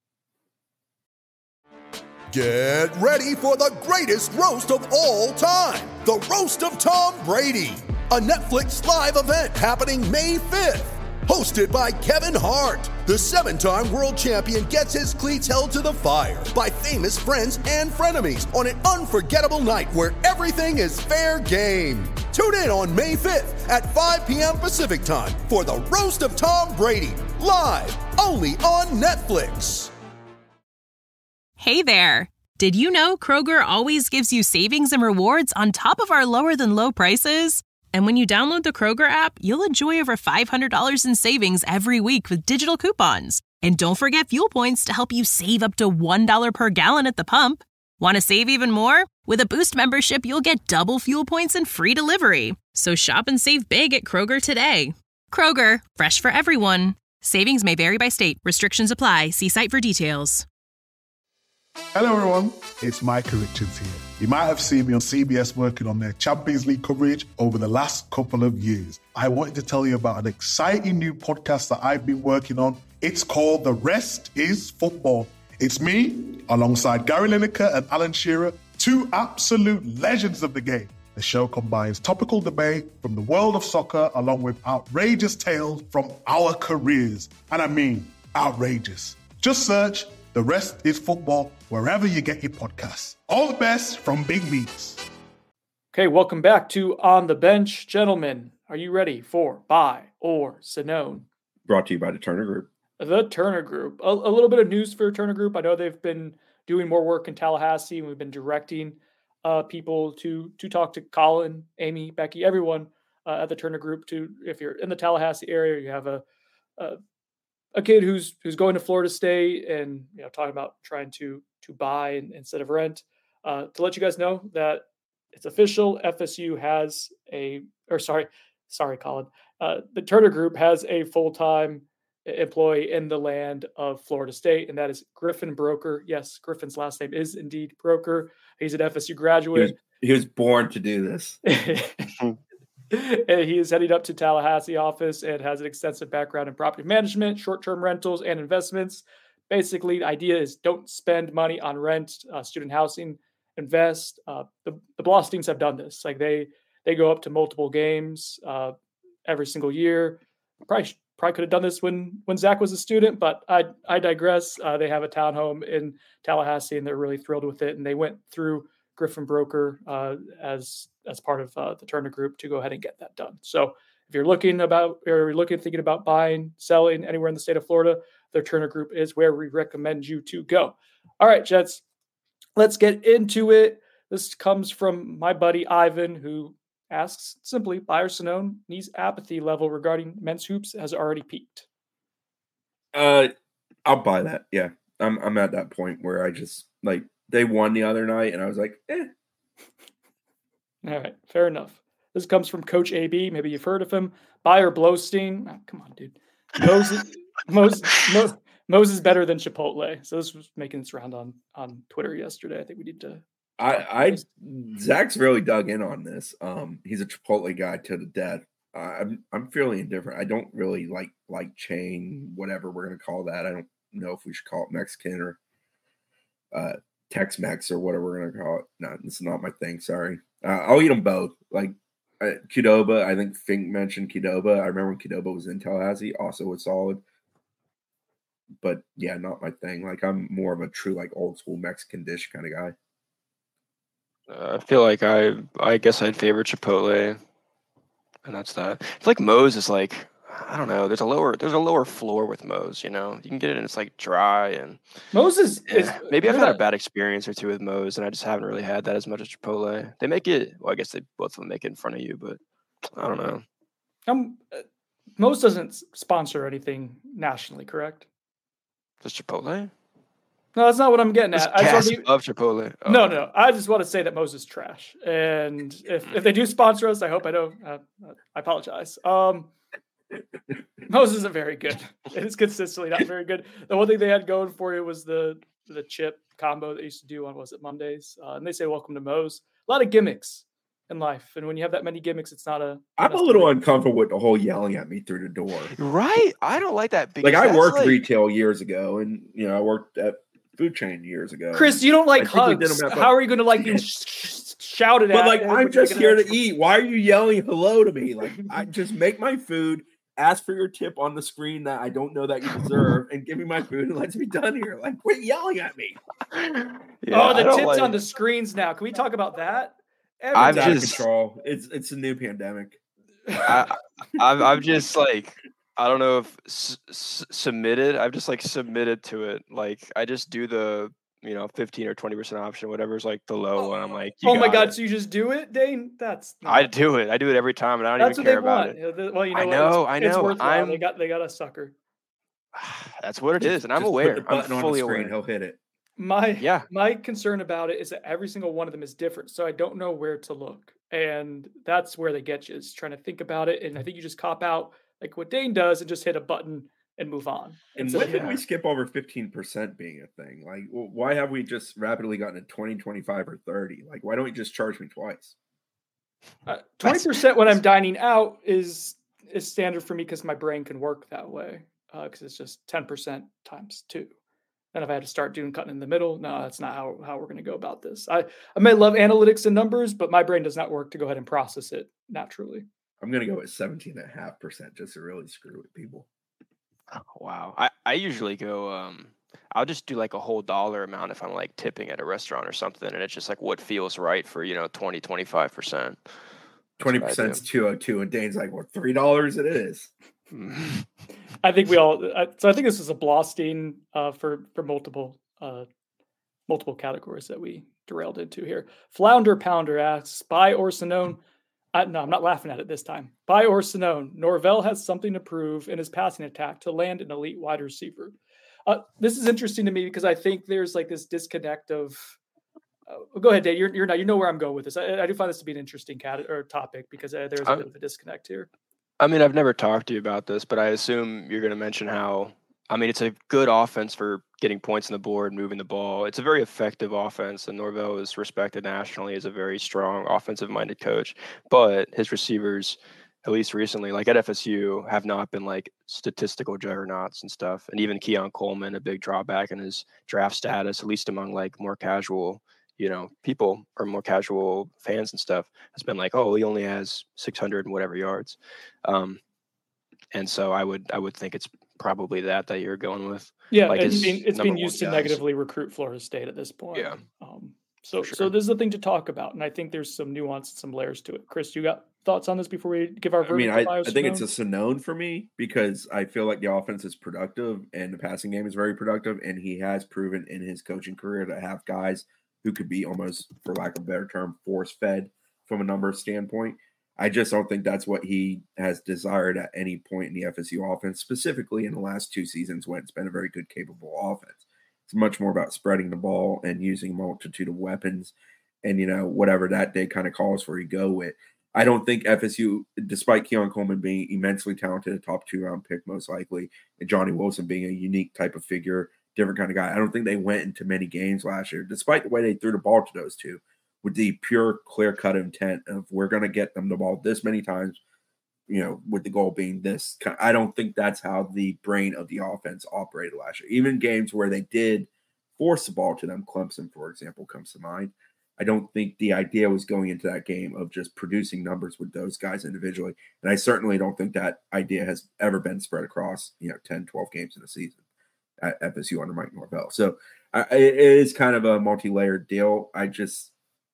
Get ready for the greatest roast of all time, the Roast of Tom Brady, a Netflix live event happening May fifth. Hosted by Kevin Hart, the seven-time world champion gets his cleats held to the fire by famous friends and frenemies on an unforgettable night where everything is fair game. Tune in on May fifth at five p.m. Pacific time for the Roast of Tom Brady, live only on Netflix. Hey there. Did you know Kroger always gives you savings and rewards on top of our lower-than-low prices? And when you download the Kroger app, you'll enjoy over five hundred dollars in savings every week with digital coupons. And don't forget fuel points to help you save up to one dollar per gallon at the pump. Want to save even more? With a Boost membership, you'll get double fuel points and free delivery. So shop and save big at Kroger today. Kroger, fresh for everyone. Savings may vary by state. Restrictions apply. See site for details. Hello everyone, it's Micah Richards here. You might have seen me on C B S working on their Champions League coverage over the last couple of years. I wanted to tell you about an exciting new podcast that I've been working on. It's called The Rest is Football. It's me, alongside Gary Lineker and Alan Shearer, two absolute legends of the game. The show combines topical debate from the world of soccer along with outrageous tales from our careers. And I mean, outrageous. Just search The Rest is Football wherever you get your podcasts. All the best from Big Meats. Okay, welcome back to On the Bench. Gentlemen, are you ready for Buy or Sonone? Brought to you by the Turner Group. The Turner Group. A, a little bit of news for Turner Group. I know they've been doing more work in Tallahassee, and we've been directing uh, people to to talk to Colin, Amy, Becky, everyone uh, at the Turner Group. To if you're in the Tallahassee area, you have a, a a kid who's who's going to Florida State and you know talking about trying to to buy instead of rent. Uh, to let you guys know that it's official. F S U has a or sorry, sorry, Colin. Uh, the Turner Group has a full-time employee in the land of Florida State, and that is Griffin Broker. Yes, Griffin's last name is indeed Broker. He's an F S U graduate. He was, he was born to do this. And he is heading up to Tallahassee office and has an extensive background in property management, short-term rentals, and investments. Basically, the idea is don't spend money on rent, uh, student housing, invest. Uh, the the Blostings have done this. Like they they go up to multiple games uh, every single year. Probably probably could have done this when when Zach was a student, but I I digress. Uh, they have a townhome in Tallahassee, and they're really thrilled with it. And they went through Griffin Broker uh, as as part of uh, the Turner Group to go ahead and get that done. So if you're looking about or you're looking thinking about buying, selling anywhere in the state of Florida, the Turner Group is where we recommend you to go. All right, Jets, let's get into it. This comes from my buddy Ivan, who asks simply, Buy or Sonone, Nee's apathy level regarding men's hoops has already peaked. Uh, I'll buy that. Yeah, I'm I'm at that point where I just like they won the other night, and I was like, eh. All right, fair enough. This comes from Coach A B. Maybe you've heard of him. Buy or Blowstein. Oh, come on, dude. Moses, Moses, Moses, Moses is better than Chipotle. So this was making its round on on Twitter yesterday. I think we need to. I, I Zach's really dug in on this. Um, he's a Chipotle guy to the death. Uh, I'm I'm fairly indifferent. I don't really like like chain, whatever we're gonna call that. I don't know if we should call it Mexican or uh, Tex-Mex or whatever we're gonna call it. No, this is not my thing. Sorry. Uh, I'll eat them both. Like uh, Qdoba, I think Fink mentioned Qdoba. I remember when Qdoba was in Tallahassee, also was solid. But yeah, not my thing. Like I'm more of a true like old school Mexican dish kind of guy. Uh, I feel like I I guess I'd favor Chipotle, and that's that. I feel like Moe's is like I don't know. There's a lower there's a lower floor with Moe's. You know, you can get it and it's like dry and Moe's is, yeah. is maybe I've had not, a bad experience or two with Moe's, and I just haven't really had that as much as Chipotle. They make it. Well, I guess they both of them make it in front of you, but I don't know. Um, Moe's doesn't sponsor anything nationally, correct? Just Chipotle? No, that's not what I'm getting at. I just be, love Chipotle. Oh. No, no. I just want to say that Moe's is trash. And if, if they do sponsor us, I hope I don't. Uh, I apologize. Um, Moe's isn't very good. It is consistently not very good. The one thing they had going for you was the the chip combo that they used to do on, was it Mondays? Uh, and they say, welcome to Moe's. A lot of gimmicks in life. And when you have that many gimmicks, it's not a... I'm a little uncomfortable with the whole yelling at me through the door. Right? I don't like that. Like, I worked like... retail years ago, and, you know, I worked at food chain years ago. Chris, you don't like hugs. How are you going to like being sh- shouted but at? But, like, I'm just here to eat. Why are you yelling hello to me? Like, I just make my food, ask for your tip on the screen that I don't know that you deserve, and give me my food and let's be done here. Like, quit yelling at me. Yeah, oh, the tips like... on the screens now. Can we talk about that? I've out just, of control. It's it's a new pandemic. I, I've I've just like I don't know if s- s- submitted. I've just like submitted to it. Like I just do the you know fifteen or twenty percent option, whatever's like the low one. I'm like, oh my god, it. so you just do it, Dane? That's not... I do it. I do it every time, and I don't That's even care want. about it. Well, you know, I know, it's, I know. It's worthwhile. I'm... They got they got a sucker. That's what it is, and I'm just aware. Put the button I'm on fully the screen, aware. He'll hit it. My yeah. My concern about it is that every single one of them is different, so I don't know where to look, and that's where they get you, is trying to think about it. And I think you just cop out like what Dane does and just hit a button and move on. And when did we skip over fifteen percent being a thing? Like, why have we just rapidly gotten to twenty, twenty-five, or thirty? Like, why don't you just charge me twice? Uh, twenty percent when I'm dining out is is standard for me because my brain can work that way, because uh, it's just ten percent times two. And if I had to start doing cutting in the middle, no, that's not how, how we're going to go about this. I, I may love analytics and numbers, but my brain does not work to go ahead and process it naturally. I'm going to go with seventeen and a half percent just to really screw with people. Oh, wow. I, I usually go, um, I'll just do like a whole dollar amount if I'm like tipping at a restaurant or something. And it's just like what feels right for, you know, twenty, twenty-five percent. twenty percent is two oh two. And Dane's like, well, three dollars it is. I think we all. So I think this is a Blostein uh, for for multiple uh, multiple categories that we derailed into here. Flounder Pounder asks, "By or Sinone?" Uh, no, I'm not laughing at it this time. By or Sinone, Norvell has something to prove in his passing attack to land an elite wide receiver. Uh, this is interesting to me because I think there's like this disconnect of. Uh, go ahead, Dave. You're you're not. You know where I'm going with this. I, I do find this to be an interesting cat or topic because uh, there's a I'm, bit of a disconnect here. I mean, I've never talked to you about this, but I assume you're going to mention how, I mean, it's a good offense for getting points on the board, moving the ball. It's a very effective offense, and Norvell is respected nationally as a very strong offensive-minded coach. But his receivers, at least recently, like at F S U, have not been like statistical juggernauts and stuff. And even Keon Coleman, a big drawback in his draft status, at least among like more casual you know, people or more casual fans and stuff has been like, oh, he only has six hundred and whatever yards. Um, and so I would, I would think it's probably that, that you're going with. Yeah. Like it's been, it's been used to guys. negatively recruit Florida State at this point. Yeah. Um, so, sure. so this is the thing to talk about. And I think there's some nuance and some layers to it. Chris, you got thoughts on this before we give our verdict? I mean, I, I think it's a Sinone for me because I feel like the offense is productive and the passing game is very productive. And he has proven in his coaching career to have guys who could be almost, for lack of a better term, force-fed from a number standpoint. I just don't think that's what he has desired at any point in the F S U offense, specifically in the last two seasons when it's been a very good, capable offense. It's much more about spreading the ball and using a multitude of weapons and, you know, whatever that day kind of calls for, you go with. I don't think F S U, despite Keon Coleman being immensely talented, a top two-round pick most likely, and Johnny Wilson being a unique type of figure, different kind of guy. I don't think they went into many games last year, despite the way they threw the ball to those two, with the pure, clear-cut intent of we're going to get them the ball this many times, you know, with the goal being this. I don't think that's how the brain of the offense operated last year. Even games where they did force the ball to them, Clemson, for example, comes to mind. I don't think the idea was going into that game of just producing numbers with those guys individually. And I certainly don't think that idea has ever been spread across, you know, ten, twelve games in a season at F S U under Mike Norvell. So uh, it is kind of a multi-layered deal. I just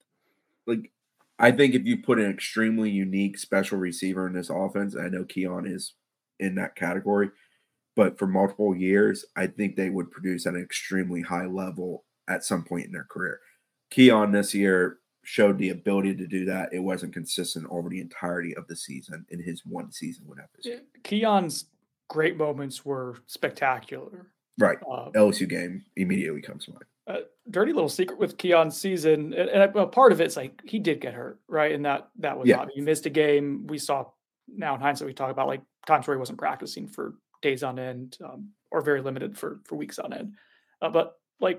like, I think if you put an extremely unique special receiver in this offense, I know Keon is in that category. But for multiple years, I think they would produce at an extremely high level at some point in their career. Keon this year showed the ability to do that. It wasn't consistent over the entirety of the season in his one season with F S U. Keon's great moments were spectacular. Right. Uh, L S U game immediately comes to mind. A dirty little secret with Keon's season, and, and a part of it's like he did get hurt, right? And that that was Yeah. not, he missed a game. We saw now in hindsight, we talk about like times where he wasn't practicing for days on end, um, or very limited for for weeks on end. Uh, but like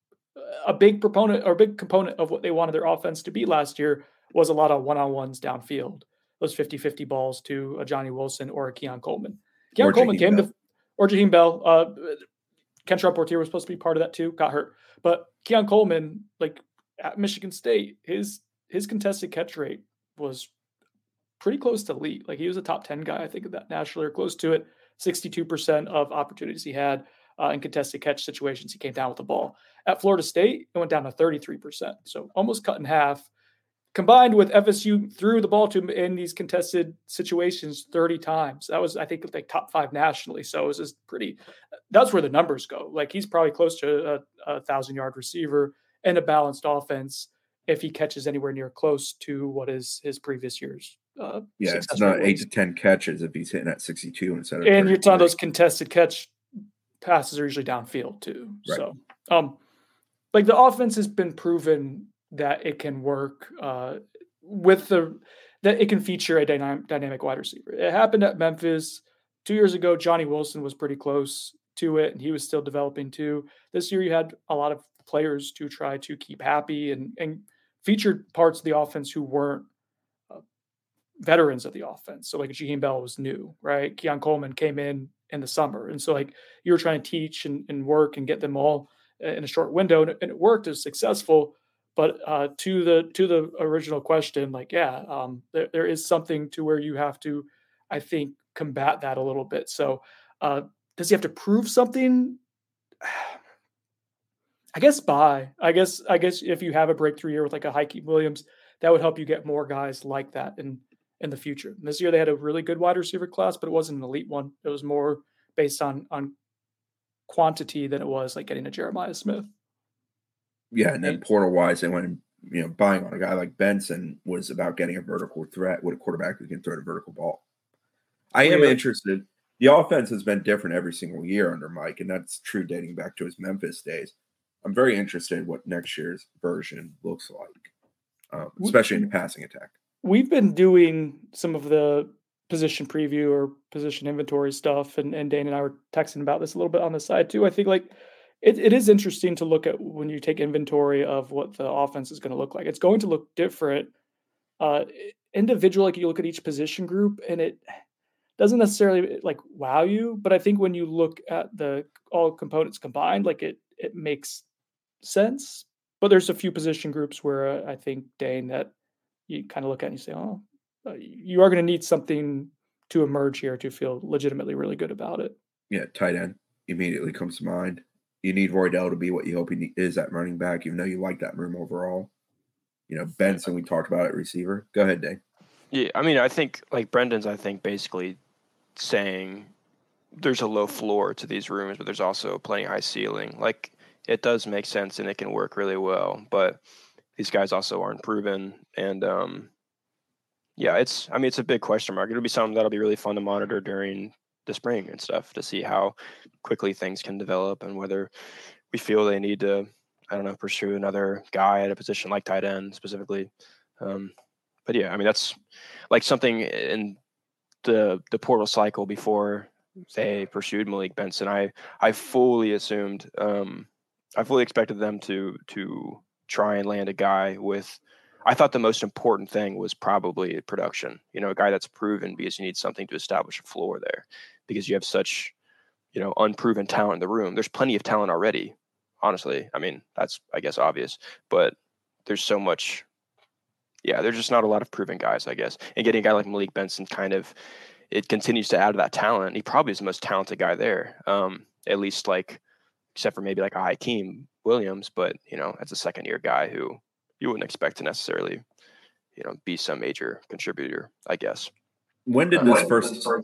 a big proponent or a big component of what they wanted their offense to be last year was a lot of one-on-ones downfield, those fifty-fifty balls to a Johnny Wilson or a Keon Coleman. Keon Or Coleman Jaheim came Bell. to, or Jaheim Bell. Uh, Kentrell Portier was supposed to be part of that too, got hurt. But Keon Coleman, like at Michigan State, his his contested catch rate was pretty close to elite. Like he was a top ten guy, I think, of that nationally or close to it. sixty-two percent of opportunities he had uh, in contested catch situations, he came down with the ball. At Florida State, it went down to thirty-three percent. So almost cut in half. Combined with F S U threw the ball to him in these contested situations thirty times. That was, I think, like top five nationally. So it was just pretty, that's where the numbers go. Like he's probably close to a, a thousand yard receiver and a balanced offense if he catches anywhere near close to what is his previous year's. Uh, Yeah, success it's not rate eight was. to ten catches if he's hitting at sixty-two instead of. And you're talking thirty-three. those contested catch passes are usually downfield too. Right. So, um, like the offense has been proven that it can work uh, with the that it can feature a dynamic, dynamic wide receiver. It happened at Memphis two years ago. Johnny Wilson was pretty close to it, and he was still developing too. This year, you had a lot of players to try to keep happy and and featured parts of the offense who weren't uh, veterans of the offense. So like Jaheim Bell was new, right? Keon Coleman came in in the summer, and so like you were trying to teach and, and work and get them all in a short window, and it, and it worked. It was successful. But uh, to the to the original question, like, yeah, um, there, there is something to where you have to, I think, combat that a little bit. So uh, does he have to prove something? I guess by, I guess, I guess if you have a breakthrough year with like a Hakeem Williams, that would help you get more guys like that in, in the future. And this year they had a really good wide receiver class, but it wasn't an elite one. It was more based on, on quantity than it was like getting a Jeremiah Smith. Yeah, and then portal wise, they went, you know, buying on a guy like Benson was about getting a vertical threat with a quarterback who can throw the vertical ball. I am Yeah. interested. The offense has been different every single year under Mike, and that's true dating back to his Memphis days. I'm very interested in what next year's version looks like, um, especially in the passing attack. We've been doing some of the position preview or position inventory stuff, and, and Dane and I were texting about this a little bit on the side too. I think like it, it is interesting to look at when you take inventory of what the offense is going to look like. It's going to look different uh, individual. Like you look at each position group, and it doesn't necessarily like wow you, but I think when you look at the all components combined, like it it makes sense. But there's a few position groups where uh, I think, Dane, that you kind of look at and you say, oh, uh, you are going to need something to emerge here to feel legitimately really good about it. Yeah, tight end immediately comes to mind. You need Roydell to be what you hope he is at running back, even though you like that room overall. You know, Benson, we talked about at receiver. Go ahead, Dane. Yeah, I mean, I think like Brendan's, I think basically saying there's a low floor to these rooms, but there's also plenty high ceiling. Like it does make sense and it can work really well, but these guys also aren't proven. And um, yeah, it's, I mean, it's a big question mark. It'll be something that'll be really fun to monitor during the spring and stuff to see how quickly things can develop and whether we feel they need to, I don't know, pursue another guy at a position like tight end specifically. Um, but yeah, I mean, that's like something in the, the portal cycle before they pursued Malik Benson. I, I fully assumed, um, I fully expected them to, to try and land a guy with, I thought the most important thing was probably production, you know, a guy that's proven, because you need something to establish a floor there because you have such, you know, unproven talent in the room. There's plenty of talent already, honestly. I mean, that's, I guess, obvious, but there's so much, yeah, there's just not a lot of proven guys, I guess. And getting a guy like Malik Benson kind of, it continues to add to that talent. He probably is the most talented guy there, um, at least like, except for maybe like a Hakeem Williams, but, you know, that's a second year guy who you wouldn't expect to necessarily, you know, be some major contributor, I guess. When did Uh, this when- first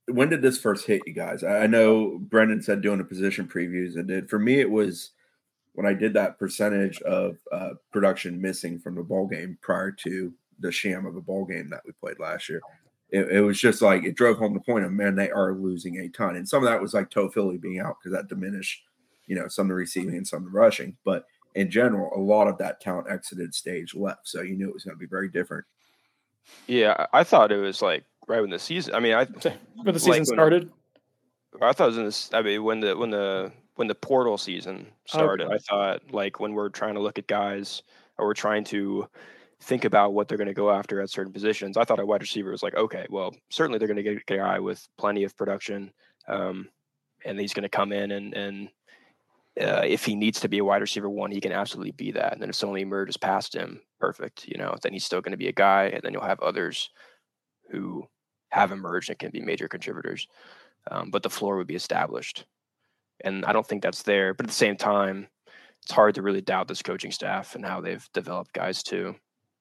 when did this first hit you guys? I know Brendan said doing the position previews and did. For me, it was when I did that percentage of uh, production missing from the ball game prior to the sham of a ball game that we played last year. It, it was just like it drove home the point of, man, they are losing a ton. And some of that was like Toe Philly being out because that diminished, you know, some of the receiving and some of the rushing. But in general, a lot of that talent exited stage left. So you knew it was going to be very different. Yeah, I thought it was like right when the season. I mean, I when the season like started. When, I thought it was in this. I mean, when the when the when the portal season started, okay. I thought like when we're trying to look at guys or we're trying to think about what they're going to go after at certain positions. I thought a wide receiver was like, okay, well, certainly they're going to get a guy with plenty of production, um, and he's going to come in and and uh, if he needs to be a wide receiver one, he can absolutely be that. And then if someone emerges past him, perfect, you know, then he's still going to be a guy, and then you'll have others who have emerged and can be major contributors. Um, but the floor would be established. And I don't think that's there. But at the same time, it's hard to really doubt this coaching staff and how they've developed guys too.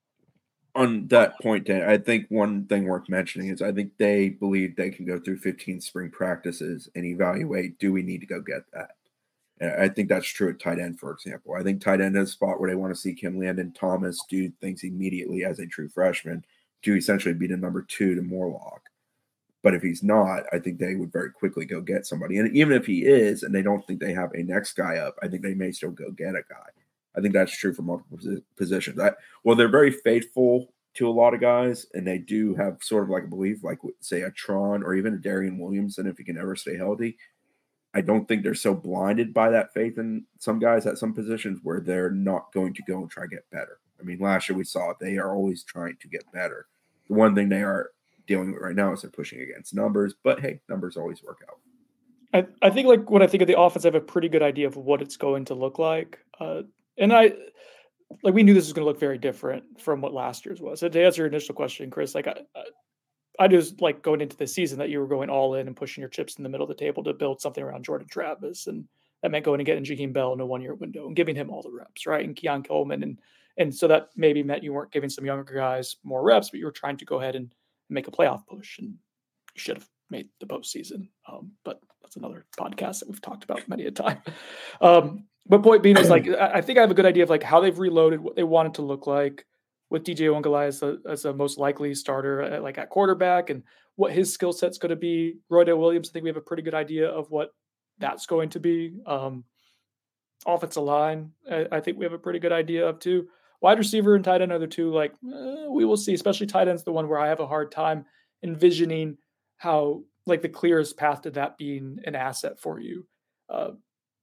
On that point, Dan, I think one thing worth mentioning is I think they believe they can go through fifteen spring practices and evaluate, do we need to go get that? And I think that's true at tight end, for example. I think tight end is a spot where they want to see Kim Landon Thomas do things immediately as a true freshman to essentially be the number two to Morlock. But if he's not, I think they would very quickly go get somebody. And even if he is, and they don't think they have a next guy up, I think they may still go get a guy. I think that's true for multiple positions. I, well, they're very faithful to a lot of guys, and they do have sort of like a belief, like, say, a Tron or even a Darian Williamson, if he can ever stay healthy. I don't think they're so blinded by that faith in some guys at some positions where they're not going to go and try to get better. I mean, last year we saw it. They are always trying to get better. The one thing they are dealing with right now is they're pushing against numbers, but hey, numbers always work out. I, I think like when I think of the offense, I have a pretty good idea of what it's going to look like. Uh, and I like we knew this was going to look very different from what last year's was. So to answer your initial question, Chris, like I, I, I just like going into the season that you were going all in and pushing your chips in the middle of the table to build something around Jordan Travis, and that meant going and getting Jaheim Bell in a one-year window and giving him all the reps, right? And Keon Coleman, and and so that maybe meant you weren't giving some younger guys more reps, but you were trying to go ahead and make a playoff push, and you should have made the postseason. Um, but that's another podcast that we've talked about many a time. Um, but point being is like, I think I have a good idea of like how they've reloaded, what they want it to look like with D J Ongolai as the, as the most likely starter at, like at quarterback, and what his skill set's going to be. Roydell Williams, I think we have a pretty good idea of what that's going to be. Um, offensive line, I, I think we have a pretty good idea of too. Wide receiver and tight end are the two, like, eh, we will see, especially tight end's the one where I have a hard time envisioning how, like, the clearest path to that being an asset for you. Uh,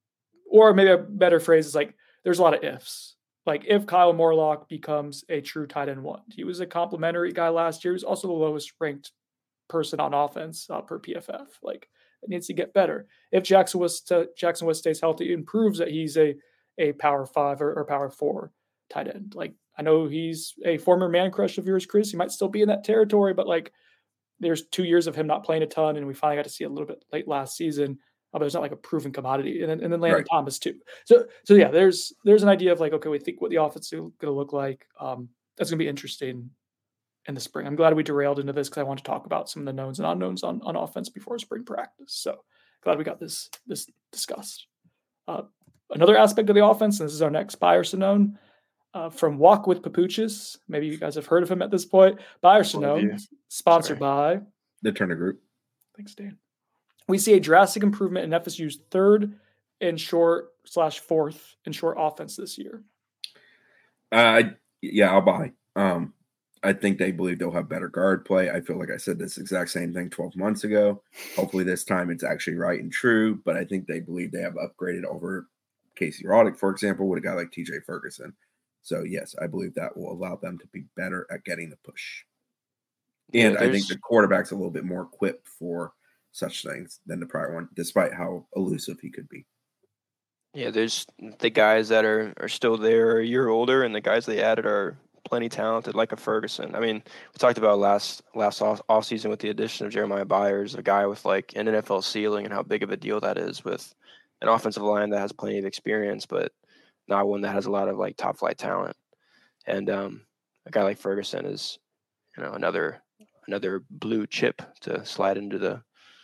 or maybe a better phrase is, like, there's a lot of ifs. Like, if Kyle Morlock becomes a true tight end one, he was a complimentary guy last year. He was also the lowest ranked person on offense uh, per P F F. Like, it needs to get better. If Jackson West, uh, Jackson West stays healthy, it proves that he's a, a power five or, or power four tight end. Like, I know he's a former man crush of yours, Chris. He might still be in that territory, but like, there's two years of him not playing a ton, and we finally got to see a little bit late last season. Uh, but it's not like a proven commodity. And then, and then Landon right. Thomas too. So, so yeah, there's there's an idea of like, okay, we think what the offense is going to look like. Um, that's going to be interesting in the spring. I'm glad we derailed into this because I want to talk about some of the knowns and unknowns on, on offense before spring practice. So glad we got this this discussed. Uh, another aspect of the offense, and this is our next buy or Sonone, uh, from Walk with Papuchis. Maybe you guys have heard of him at this point. Buy or Sonone, sponsored Sorry. by the Turner Group. Thanks, Dan. We see a drastic improvement in F S U's third and short slash fourth and short offense this year. Uh, yeah, I'll buy. Um, I think they believe they'll have better guard play. I feel like I said this exact same thing twelve months ago. Hopefully this time it's actually right and true, but I think they believe they have upgraded over Casey Roddick, for example, with a guy like T J Ferguson. So, yes, I believe that will allow them to be better at getting the push. And yeah, I think the quarterback's a little bit more equipped for such things than the prior one, despite how elusive he could be. Yeah, there's the guys that are, are still there are a year older, and the guys they added are plenty talented, like a Ferguson. I mean, we talked about last last off, off season with the addition of Jeremiah Byers, a guy with like an N F L ceiling, and how big of a deal that is with an offensive line that has plenty of experience, but not one that has a lot of like top flight talent. And um, a guy like Ferguson is, you know, another another blue chip to slide into the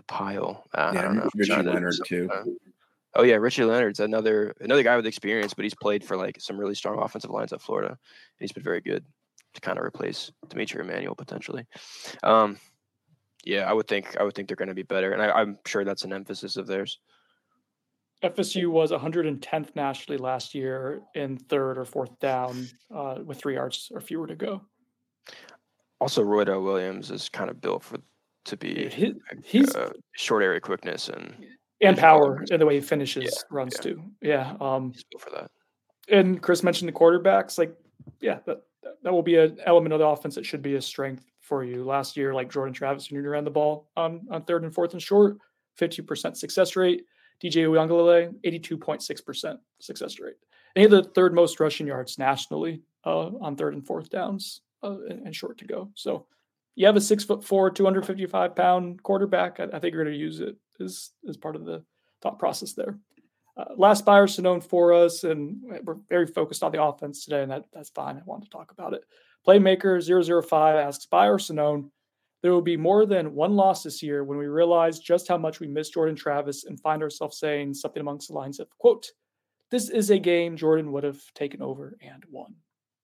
the pile. Uh, yeah, I don't know. Richie Leonard to, too. Uh, oh yeah, Richie Leonard's another another guy with experience, but he's played for like some really strong offensive lines at Florida. And he's been very good to kind of replace Dimitri Emmanuel potentially. Um, yeah, I would think I would think they're going to be better, and I, I'm sure that's an emphasis of theirs. F S U was one hundred tenth nationally last year in third or fourth down uh, with three yards or fewer to go. Also, Roydell Williams is kind of built for to be he, he's uh, short area quickness and and power in the way he finishes yeah, runs yeah. too. Yeah, um, he's built for that. And Chris mentioned the quarterbacks. Like, yeah, that that will be an element of the offense that should be a strength for you. Last year, like Jordan Travis Junior ran the ball on on third and fourth and short, fifty percent success rate. D J Uiagalelei, eighty-two point six percent success rate. And he had the third most rushing yards nationally uh, on third and fourth downs uh, and, and short to go. So you have a six foot four, two hundred fifty-five pound quarterback. I, I think you're going to use it as, as part of the thought process there. Uh, last buyer Sonone for us, and we're very focused on the offense today, and that, that's fine. I wanted to talk about it. Playmaker zero zero five asks, buyer Sonone, there will be more than one loss this year when we realize just how much we miss Jordan Travis and find ourselves saying something amongst the lines of, quote, this is a game Jordan would have taken over and won.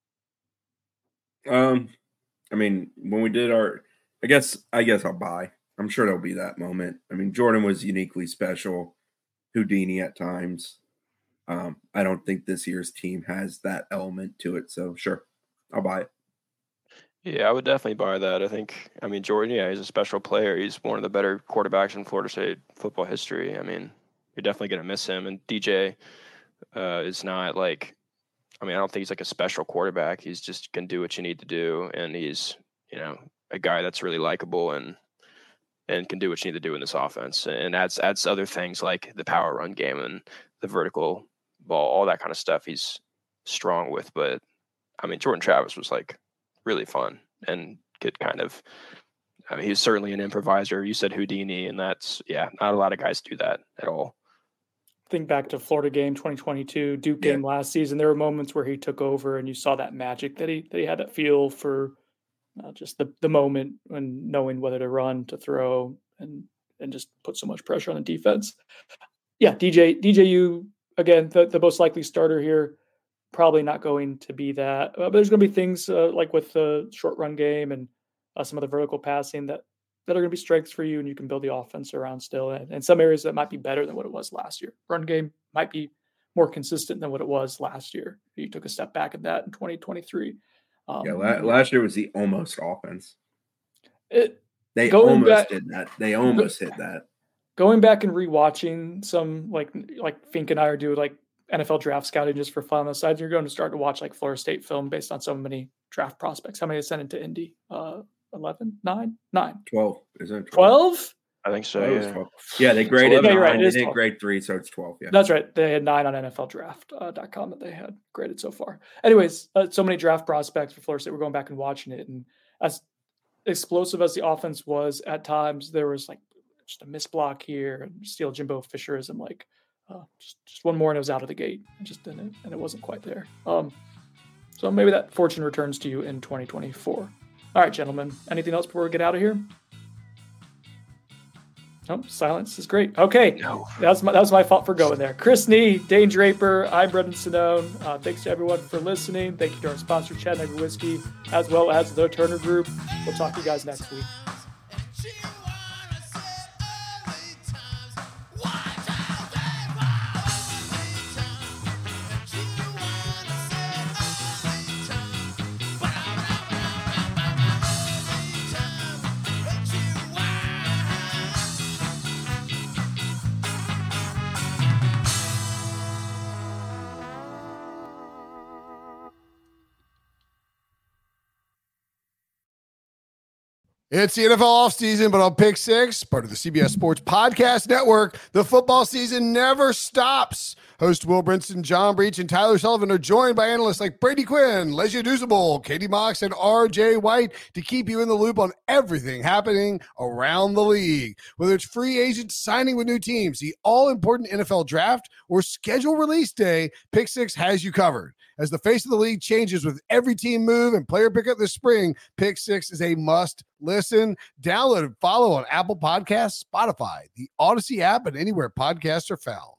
Um, I mean, when we did our, I guess, I guess I'll buy. I'm sure there'll be that moment. I mean, Jordan was uniquely special, Houdini at times. Um, I don't think this year's team has that element to it. So sure, I'll buy it. Yeah, I would definitely buy that. I think, I mean, Jordan, yeah, he's a special player. He's one of the better quarterbacks in Florida State football history. I mean, you're definitely going to miss him. And D J uh, is not like, I mean, I don't think he's like a special quarterback. He's just going to do what you need to do. And he's, you know, a guy that's really likable and and can do what you need to do in this offense. And adds adds other things like the power run game and the vertical ball, all that kind of stuff he's strong with. But, I mean, Jordan Travis was like, really fun and could kind of, I mean, he's certainly an improviser. You said Houdini, and that's, yeah, not a lot of guys do that at all. Think back to Florida game twenty twenty-two, Duke Yeah. game last season. There were moments where he took over and you saw that magic that he, that he had that feel for uh, just the, the moment when knowing whether to run, to throw, and, and just put so much pressure on the defense. Yeah. D J, D J U, again, the, the most likely starter here. Probably not going to be that, uh, but there's going to be things uh, like with the short run game and uh, some of the vertical passing that, that are going to be strengths for you, and you can build the offense around still. And, and some areas that might be better than what it was last year. Run game might be more consistent than what it was last year. You took a step back in that in twenty twenty-three. Um, Yeah, la- last year was the almost offense. It, They going almost back- did that. They almost hit that. Going back and rewatching some, like like Fink and I are doing, like N F L draft scouting just for fun on the side, you're going to start to watch like Florida State film based on so many draft prospects. How many they sent into Indy? Uh, eleven, nine, nine, twelve, isn't it? twelve? I think so, Oh, it was yeah. twelve. Yeah, they graded Yeah, nine. you're right, it They is did twelve. grade three, so it's twelve. Yeah, That's right. They had nine on N F L draft dot com that they had graded so far. Anyways, uh, so many draft prospects for Florida State. We're going back and watching it. And as explosive as the offense was at times, there was like just a miss block here and steal Jimbo Fisherism, like uh, just, just one more and it was out of the gate. It just didn't, and it wasn't quite there. Um, so maybe that fortune returns to you in twenty twenty-four. All right, gentlemen. Anything else before we get out of here? Oh, silence is great. Okay. No. That's my, that was my fault for going there. Chris Nee, Dane Draper, I'm Brendan Sonone. Uh, thanks to everyone for listening. Thank you to our sponsor, Chattanooga Whiskey, as well as the Turner Group. We'll talk to you guys next week. It's the N F L offseason, but on Pick Six, part of the C B S Sports Podcast Network, the football season never stops. Host Will Brinson, John Breach, and Tyler Sullivan are joined by analysts like Brady Quinn, Lesia Dusable, Katie Mox, and R J White to keep you in the loop on everything happening around the league. Whether it's free agents signing with new teams, the all-important N F L draft, or schedule release day, Pick Six has you covered. As the face of the league changes with every team move and player pickup this spring, Pick Six is a must-listen. listen, download and follow on Apple Podcasts, Spotify, the Odyssey app, and anywhere podcasts are found.